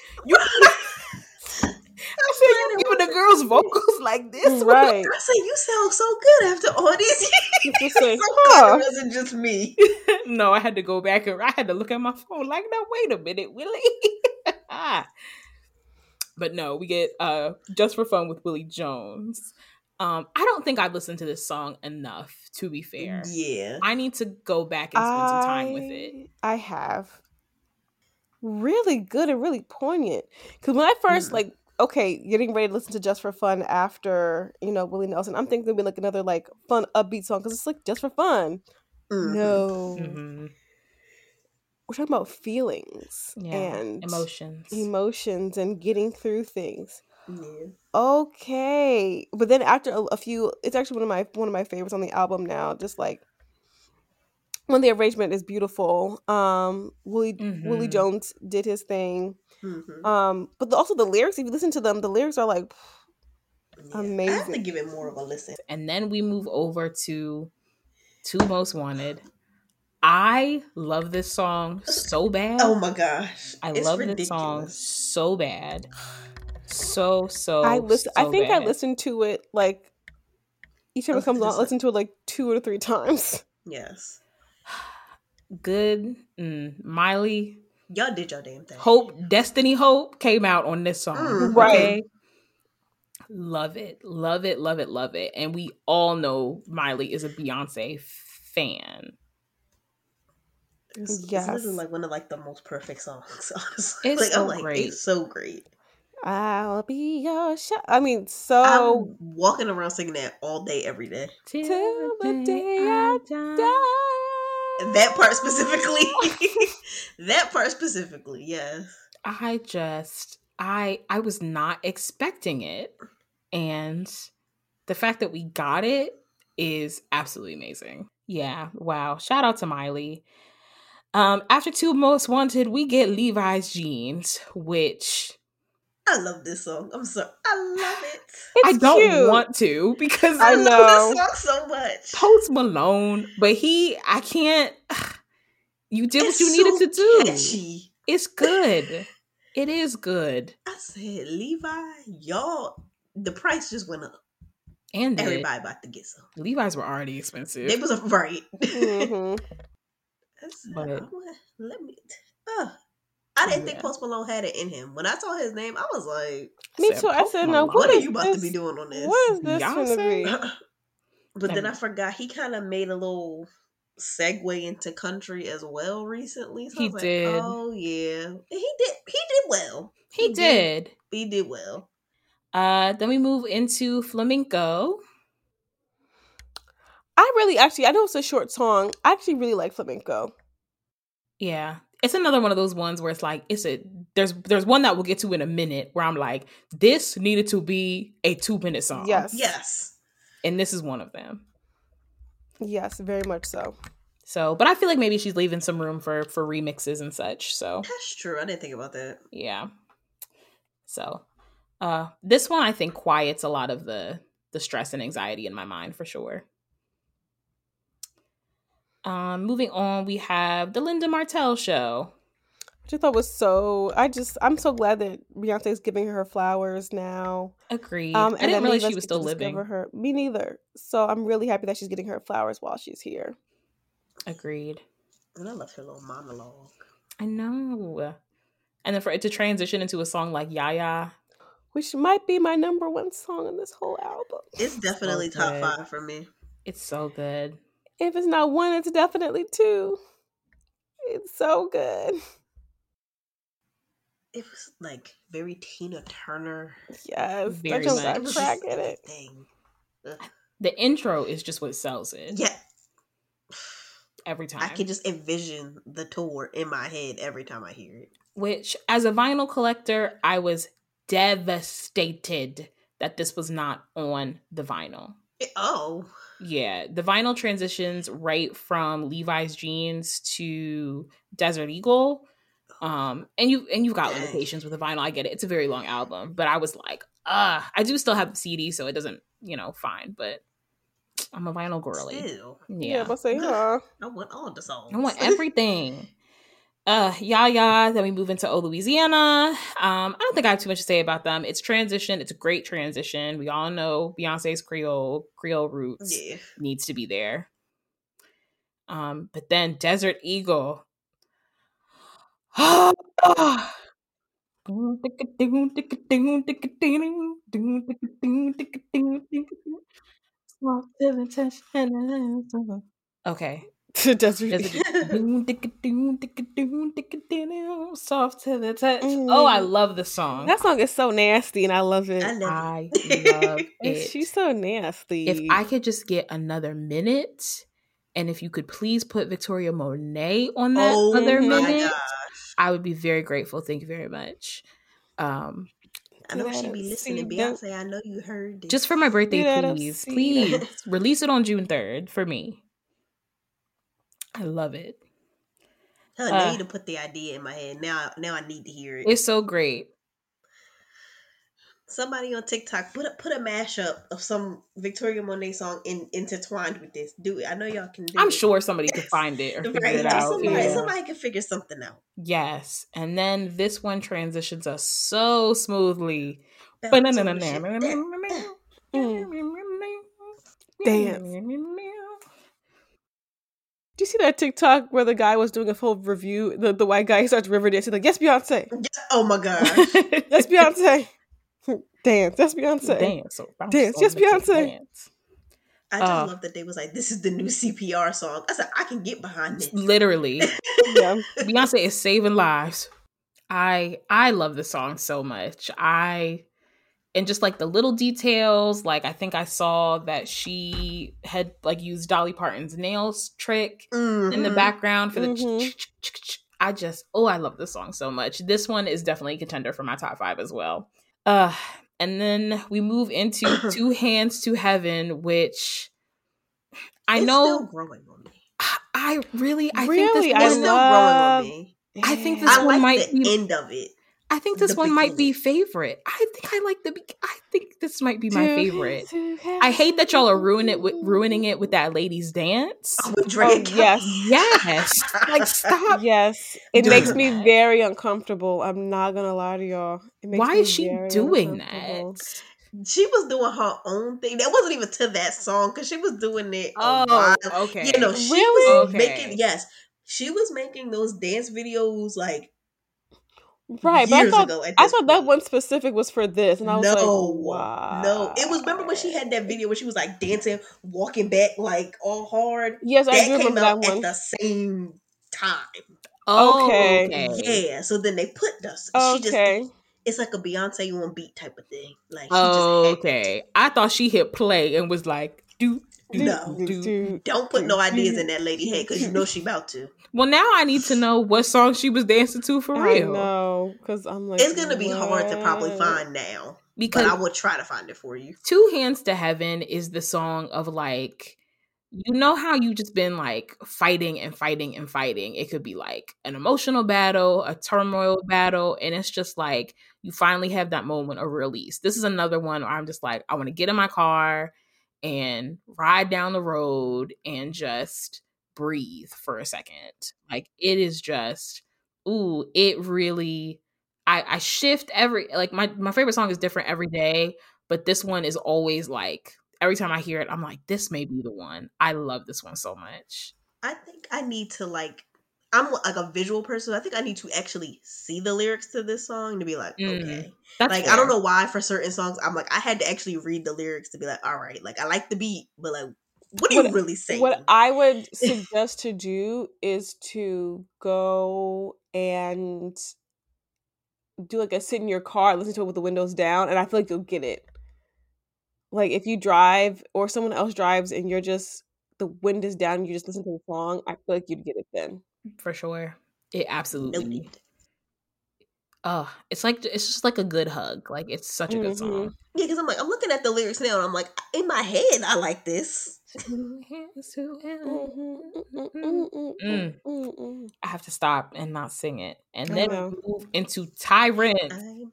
I said, you giving the girls vocals like this? Right. I said, you sound so good after all these years. Just say, I'm so glad huh. it wasn't just me. No, I had to go back and I had to look at my phone like, no, wait a minute, Willie. But no, we get Just for Fun with Willie Jones. I don't think I've listened to this song enough, to be fair. Yeah. I need to go back and spend some time with it. I have. Really good and really poignant. Because when I first, like, okay, getting ready to listen to Just for Fun after, Willie Nelson, I'm thinking it'll be like another, like, fun, upbeat song because it's like just for fun. Mhm. No. Mm-hmm. We're talking about feelings Yeah, and emotions. and getting through things. Yeah. Okay. But then after a few, it's actually one of my favorites on the album now. Just like when the arrangement is beautiful. Willie Jones did his thing. Mhm. But also the lyrics, if you listen to them, the lyrics are like Yeah. I have to amazing. give it more of a listen. And then we move over to Two Most Wanted. I love this song so bad. Oh my gosh. I It's love ridiculous. this song so bad. So I think I bad. listened to it like each time it comes on, I listen to it like 2 or 3 times. Yes. Good. Miley. Y'all did your damn thing. Destiny Hope came out on this song. Mhm. Right. Okay? Love it. Love it. Love it. Love it. And we all know Miley is a Beyonce fan. This Yes. is like one of like the most perfect songs. Honestly. It's like, so I'm like, great. it's so great. I'll be your I mean, so I'm walking around singing that all day, every day. till the day I die. That part specifically. That part specifically, yes. I was not expecting it. And the fact that we got it is absolutely amazing. Yeah. Wow. Shout out to Miley. After Two Most Wanted, we get Levi's Jeans, which I love this song. I'm sorry. I love it. It's I don't cute. want to because I I know. love this song so much. Post Malone, but I can't. You did what It's you needed so to do. catchy. It's good. It is good. I said, Levi, y'all, the price just went up. And Everybody about to get some. Levi's were already expensive. They was a right. Mhm. But- Let me. I didn't think Yeah. Post Malone had it in him. When I saw his name, I was like, Me Said too. I Post said, now Malone. "What what are is you about this? to be doing on this?" What is this Beyonce? going to be? But then I And- forgot he kind of made a little segue into country as well recently. So I He was did. Like, oh yeah, and he did well. He did. He did well. Then we move into Flamenco. I know it's a short song. I actually really like Flamenco. Yeah. It's another one of those ones where it's like there's one that we'll get to in a minute where I'm like, this needed to be a 2-minute song. Yes. Yes, And this is one of them. Yes, very much so. So, but I feel like maybe she's leaving some room for remixes and such. So That's true. I didn't think about that. yeah. So, this one I think quiets a lot of the stress and anxiety in my mind for sure. Moving on, we have the Linda Martell show. Which I thought was so. I'm so glad that Beyonce's giving her flowers now. Agreed. I didn't realize she was still living. Me neither. So I'm really happy that she's getting her flowers while she's here. Agreed. And I love her little monologue. I know. And then for it to transition into a song like Yaya, which might be my number one song on this whole album. It's definitely so top 5 for me. It's so good. If it's not 1, it's definitely 2. It's so good. It was like very Tina Turner. Yes, very that much. got crack in it. The intro is just what sells it. Yeah. Every time. I can just envision the tour in my head every time I hear it. Which, as a vinyl collector, I was devastated that this was not on the vinyl. Yeah, the vinyl transitions right from Levi's Jeans to Desert Eagle. And you've got limitations with the vinyl. I get it. It's a very long album, but I was like, I do still have the CD, so it doesn't, fine. But I'm a vinyl girly. Still. Yeah, but say, I want all the songs. I want everything. Yaya. Then we move into Oh Louisiana. I don't think I have too much to say about them. It's transition. It's a great transition. We all know Beyonce's Creole roots needs to be there. But then Desert Eagle. Okay. Desert Soft to the touch. Oh, I love the song. That song is so nasty, and I love it. I love it. She's so nasty. If I could just get another minute, and if you could please put Victoria Monet on that other minute, I would be very grateful. Thank you very much. I know she'd be listening. Beyonce, I know you heard this. Just for my birthday, please release it on June 3rd for me. I love it. Now you to put the idea in my head. Now I need to hear it. It's so great. Somebody on TikTok put a mashup of some Victoria Monet song intertwined with this. Do it. I know y'all can do it. I'm sure somebody could find it or figure it out. Somebody can figure something out. Yes. And then this one transitions us so smoothly. Dance. Do you see that TikTok where the guy was doing a full review? The white guy, he starts river dancing like, yes, Beyonce. Oh my gosh. Yes, Beyonce. Dance. Yes, Beyonce. Dance. Yes, Beyonce. Dance. I just love that they was like, this is the new CPR song. I said, I can get behind this. Literally. Yeah. Beyonce is saving lives. I love the song so much. And just like the little details, like I think I saw that she had like used Dolly Parton's nails trick in the background for the I love this song so much. This one is definitely a contender for my top 5 as well. And then we move into Two Hands to Heaven, which I know still growing on me. I think this it's still growing on me. I think this one might be the end of it. I think this one might be favorite. I think this might be my favorite. I hate that y'all are ruining it with that lady's dance. Yes. Like, stop. Yes. It makes me very uncomfortable. I'm not gonna lie to y'all. Why is she doing that? She was doing her own thing. That wasn't even to that song because she was doing it. Okay. She was making she was making those dance videos like. Right, but I thought that one specific was for this, and I was like, wow. No, it was. Remember when she had that video where she was like dancing, walking back like all hard? Yes, I do remember that one at the same time. Okay. Yeah. So then they put this. Okay. It's like a Beyonce on beat type of thing. Like I thought she hit play and was like, don't put no ideas in that lady head because you know she about to. Well, now I need to know what song she was dancing to for real. No, because I'm like, it's gonna be hard to probably find now. Because but I would try to find it for you. Two Hands to Heaven is the song of like, you know how you just been like fighting and fighting and fighting. It could be like an emotional battle, a turmoil battle, and it's just like you finally have that moment of release. This is another one where I'm just like, I want to get in my car and ride down the road and just breathe for a second. Like it is just, ooh, it really, I shift every, like my favorite song is different every day, but this one is always like, every time I hear it, I'm like, this may be the one. I love this one so much. I think I need to like, I'm like a visual person. I think I need to actually see the lyrics to this song to be like, okay. Like, fair. I don't know why for certain songs, I'm like, I had to actually read the lyrics to be like, all right, like I like the beat, but like, what are you really saying? What I would suggest to do is to go and do like a sit in your car, listen to it with the windows down, and I feel like you'll get it. Like if you drive or someone else drives and you're just, the wind is down, you just listen to the song, I feel like you'd get it then. For sure. It absolutely. Oh, it's just like a good hug. Like it's such a good song. Yeah, because I'm looking at the lyrics now and I'm like, in my head, I like this. I have to stop and not sing it. And then move into Tyrant.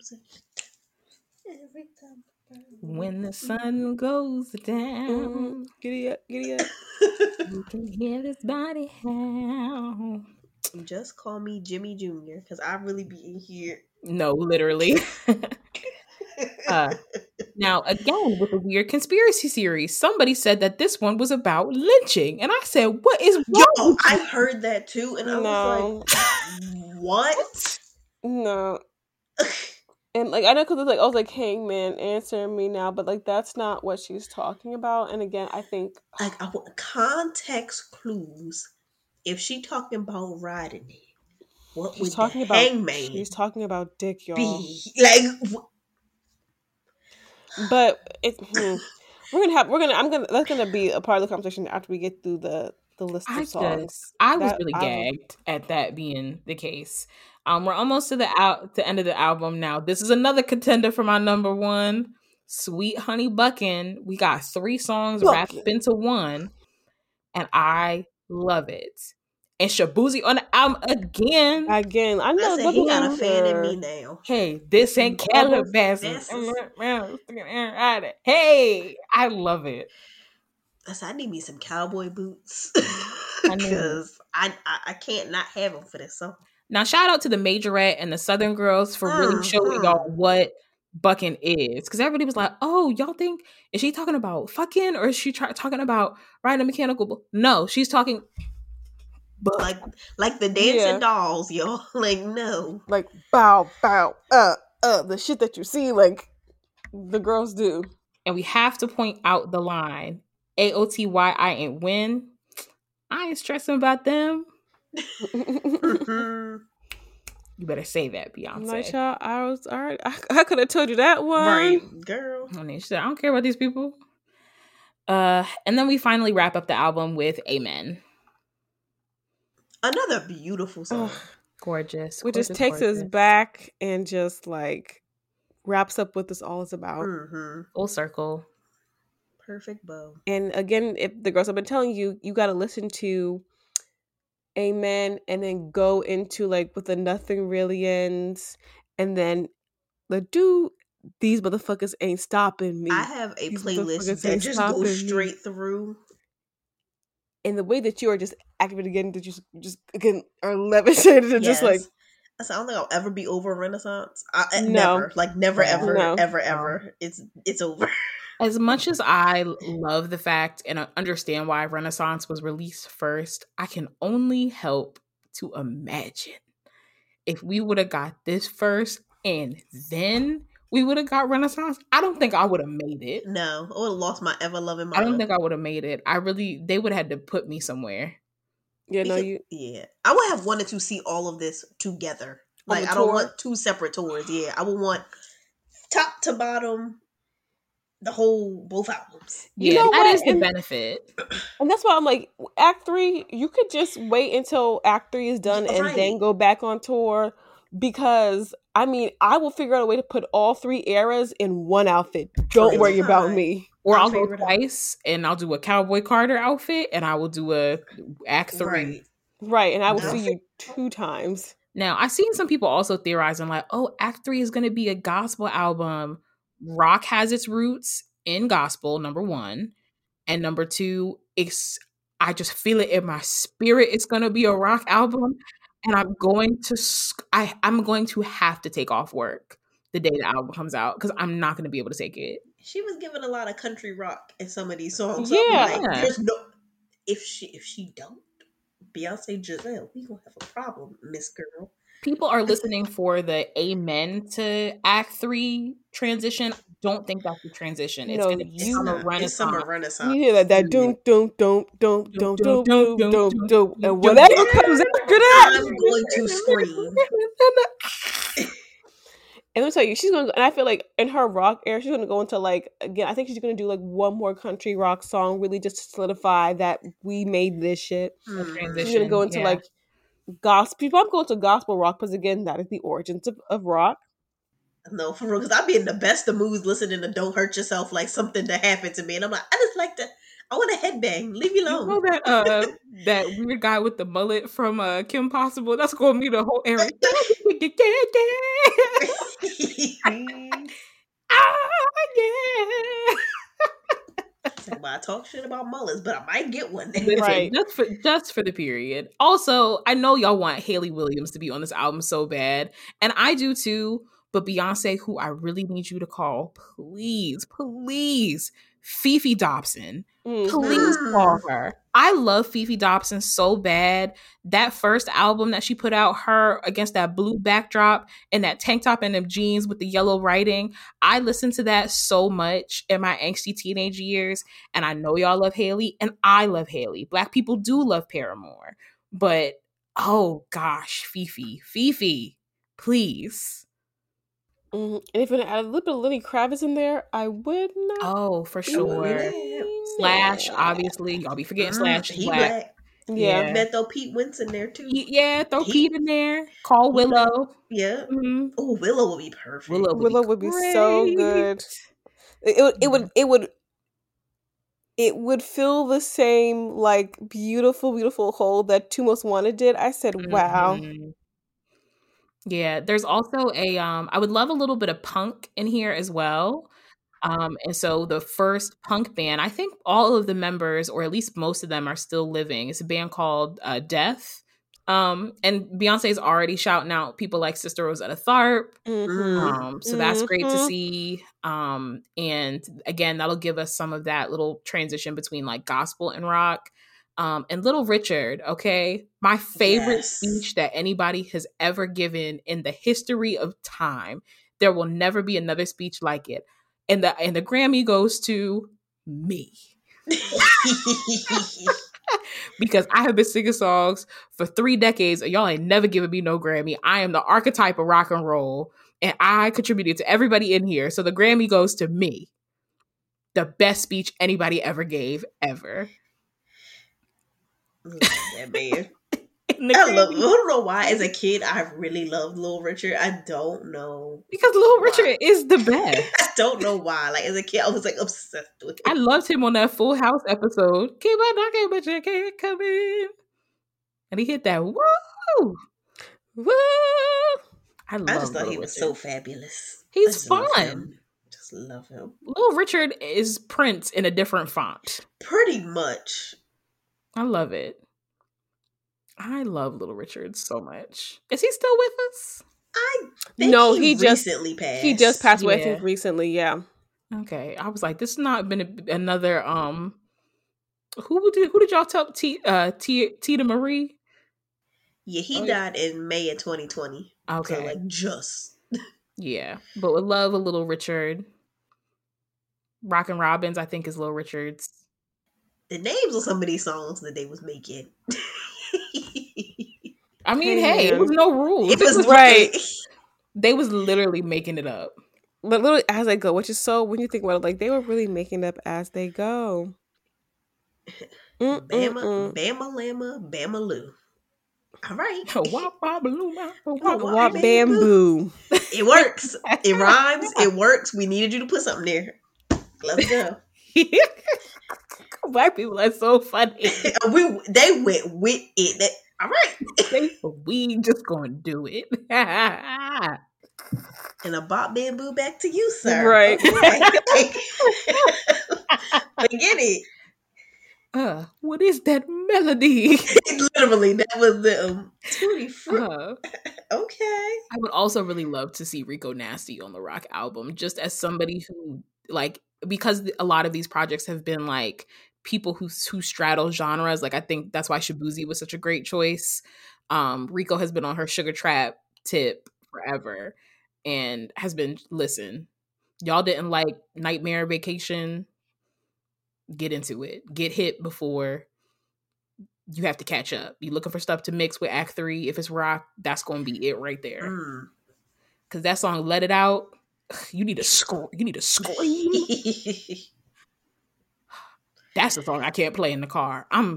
When the sun goes down, giddy up. You can hear this body howl. Just call me Jimmy Jr. because I really be in here. No, literally. Now, again, with a weird conspiracy series, somebody said that this one was about lynching, and I said, "What is wrong?" Yo, I heard that too, and I was like, "What?" No. And like I know because it's like I was like, "Hangman, answer me now," but like that's not what she's talking about. And again, I think like I want context clues. If she talking about riding it, what she's talking about? Hangman? She's talking about dick, y'all. Be like, but it's that's gonna be a part of the conversation after we get through the list of songs. I was really gagged at that being the case. We're almost to the end of the album now. This is another contender for my number one, Sweet Honey Buckin'. We got 3 songs wrapped into one, and I love it. And Shaboozey on the album again. I know he got a fan in me now. Hey, this ain't Calabasas. Hey, I love it. I need me some cowboy boots because I can't not have them for this song. Now, shout out to the Majorette and the Southern Girls for really showing y'all what bucking is. Because everybody was like, oh, y'all think, is she talking about fucking or is she talking about riding a mechanical bull? No, she's talking like the dancing dolls, yo. Like, no. Like, bow, the shit that you see, like, the girls do. And we have to point out the line, AOTY, I ain't win. I ain't stressing about them. You better say that, Beyonce. My child, I was all right. I could have told you that one, right, girl. And she said, "I don't care about these people." And then we finally wrap up the album with "Amen." Another beautiful song, gorgeous. Which just takes us back and just like wraps up what this all is about. Full circle, perfect bow. And again, if the girls have been telling you, you got to listen to Amen and then go into like with the Nothing Really Ends and then these motherfuckers ain't stopping me. I have a playlist that just goes straight through. And the way that you are just activated again, that you just again are levitated and just like I don't think I'll ever be over Renaissance. Never, like never, ever. It's over. As much as I love the fact and understand why Renaissance was released first, I can only help to imagine if we would have got this first and then we would have got Renaissance. I don't think I would have made it. No, I would have lost my ever loving mind. I don't think I would have made it. They would have had to put me somewhere. Yeah, I would have wanted to see all of this together. Like I don't want 2 separate tours. Yeah, I would want top to bottom. Both albums. Yeah, that is the benefit. And that's why I'm like, Act 3, you could just wait until Act 3 is done and then go back on tour. because I mean, I will figure out a way to put all 3 eras in one outfit. Don't worry about me. Or I'll I'll go twice and I'll do a Cowboy Carter outfit and I will do a Act 3. Right, and I will No. see you 2 times. Now, I've seen some people also theorizing like, oh, Act 3 is going to be a gospel album. Rock has its roots in gospel, number 1. And number 2, I just feel it in my spirit. It's going to be a rock album. And I'm going to have to take off work the day the album comes out because I'm not going to be able to take it. She was giving a lot of country rock in some of these songs. Yeah. So I'm like, there's no, if she don't, Beyonce Giselle, we gonna have a problem, Miss Girl. People are listening for the amen to Act 3 transition. Don't think that's the transition. It's No, going to be summer renaissance. It's summer renaissance. You hear that doom doom doom doom doom doom doom doom doom, and whatever comes after that, I'm going to scream. And let me tell you, she's going to, and I feel like in her rock era, she's going to go into like, again, I think she's going to do like one more country rock song, really just to solidify that we made this shit. Transition, She's going to go into like gospel. I'm going to gospel rock because again, that is the origins of rock. No, for real, because I'd be in the best of moods listening to Don't Hurt Yourself, like something to happen to me. And I'm like, I just like to, I want to headbang. Leave me alone. You know that weird guy with the mullet from Kim Possible? That's going to be the whole era. I talk shit about mullets, but I might get one. Right. Just for the period. Also, I know y'all want Hayley Williams to be on this album so bad, and I do too. But Beyonce, who I really need you to call, please, Fifi Dobson. Please call her. I love Fifi Dobson so bad. That first album that she put out, her against that blue backdrop and that tank top and them jeans with the yellow writing, I listened to that so much in my angsty teenage years. And I know y'all love Hayley, and I love Hayley. Black people do love Paramore. But, oh gosh, Fifi, please. And if it had a little bit of Lenny Kravitz in there, I would not. Oh, for sure. Slash, obviously. Y'all be forgetting Slash. He black. Yeah. Bet throw Pete Wentz in there too. Yeah, throw Pete in there. Call Willow. Yeah. Mm-hmm. Oh, Willow would be perfect. Willow would be so good. It would fill the same like beautiful hole that Two Most Wanted did. I said, wow. Mm-hmm. Yeah, there's also I would love a little bit of punk in here as well. And so the first punk band, I think all of the members, or at least most of them, are still living. It's a band called Death. And Beyonce's already shouting out people like Sister Rosetta Tharpe. So that's great to see. And again, that'll give us some of that little transition between like gospel and rock. And Little Richard, okay? My favorite speech that anybody has ever given in the history of time. There will never be another speech like it. And the Grammy goes to me. Because I have been singing songs for 3 decades and y'all ain't never given me no Grammy. I am the archetype of rock and roll and I contributed to everybody in here. So the Grammy goes to me. The best speech anybody ever gave, ever. That man. I don't know why as a kid I really loved Little Richard. I don't know. Because Little Richard is the best. I don't know why. Like as a kid I was like obsessed with him. I loved him on that Full House episode. Keep on knocking but you can't come in. And he hit that woo! Woo! I just thought he was so fabulous. He's fun. Just love him. Little Richard is Prince in a different font. Pretty much. I love it. I love Little Richard so much. Is he still with us? I think he just recently passed. He just passed away, I think, recently, yeah. Okay. I was like, this has not been another who did y'all tell Tita Marie? Yeah, he died in May of 2020. Okay. So like just. Yeah. But would love a Little Richard. Rockin' Robbins, I think, is Little Richard's. The names of some of these songs that they was making. I mean, hey, it was no rules. It was right. They was literally making it up. But literally as they go, which is so, when you think about it, like they were really making it up as they go. Bama Lama, Bama Lou. All right. Wop, wop, balloon, wop, wop, Wop, wop. Wop bamboo. It works. It rhymes. It works. We needed you to put something there. Let's go. Black people are so funny. They went with it. All right. We just gonna do it. And a bop bamboo back to you, sir. Right. Okay. Forget it. What is that melody? Literally, that was the Tutti Frutti. Okay. I would also really love to see Rico Nasty on the Rock album, just as somebody who, like, because a lot of these projects have been like people who straddle genres. Like, I think that's why Shabuzi was such a great choice. Rico has been on her Sugar Trap tip forever and has been, listen, y'all didn't like Nightmare Vacation, get into it. Get hit before you have to catch up. You looking for stuff to mix with Act 3. If it's rock, that's going to be it right there. Because that song, Let It Out, you need to scream. That's the song I can't play in the car. I'm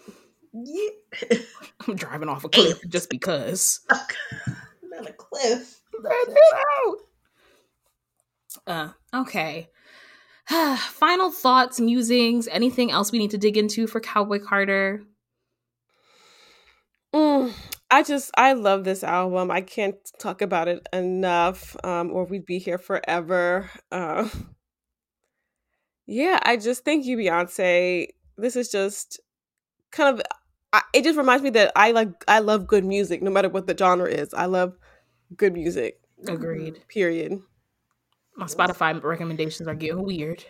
driving off a cliff just because. Not a cliff. Let it out. Okay. Final thoughts, musings, anything else we need to dig into for Cowboy Carter? I love this album. I can't talk about it enough, or we'd be here forever. Yeah, I just thank you, Beyonce. This is just kind of, it just reminds me that I love good music, no matter what the genre is. I love good music. Agreed. Period. My Spotify recommendations are getting weird.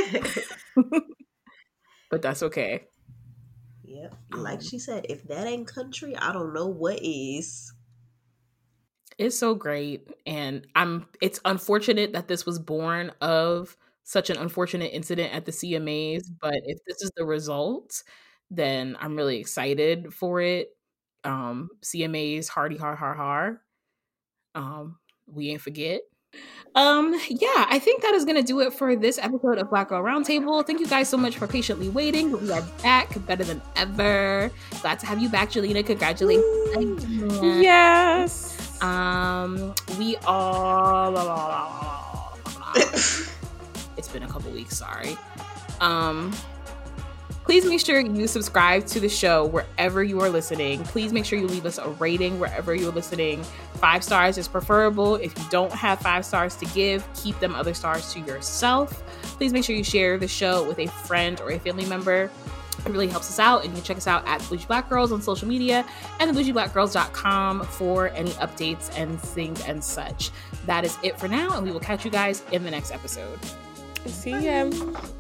But that's okay. Yep. Like she said, if that ain't country, I don't know what is. It's so great. And it's unfortunate that this was born of such an unfortunate incident at the CMAs. But if this is the result, then I'm really excited for it. CMAs, hardy har har har. We ain't forget. Yeah, I think that is going to do it for this episode of Black Girl Roundtable. Thank you guys so much for patiently waiting. We are back better than ever. Glad to have you back, Jelena. Congratulations. Yes. We all it's been a couple weeks, sorry. Please make sure you subscribe to the show wherever you are listening. Please make sure you leave us a rating wherever you're listening. 5 stars is preferable. If you don't have 5 stars to give, keep them other stars to yourself. Please make sure you share the show with a friend or a family member. It really helps us out. And you can check us out at Bougie Black Girls on social media and thebougieblackgirls.com for any updates and things and such. That is it for now, and we will catch you guys in the next episode. See ya.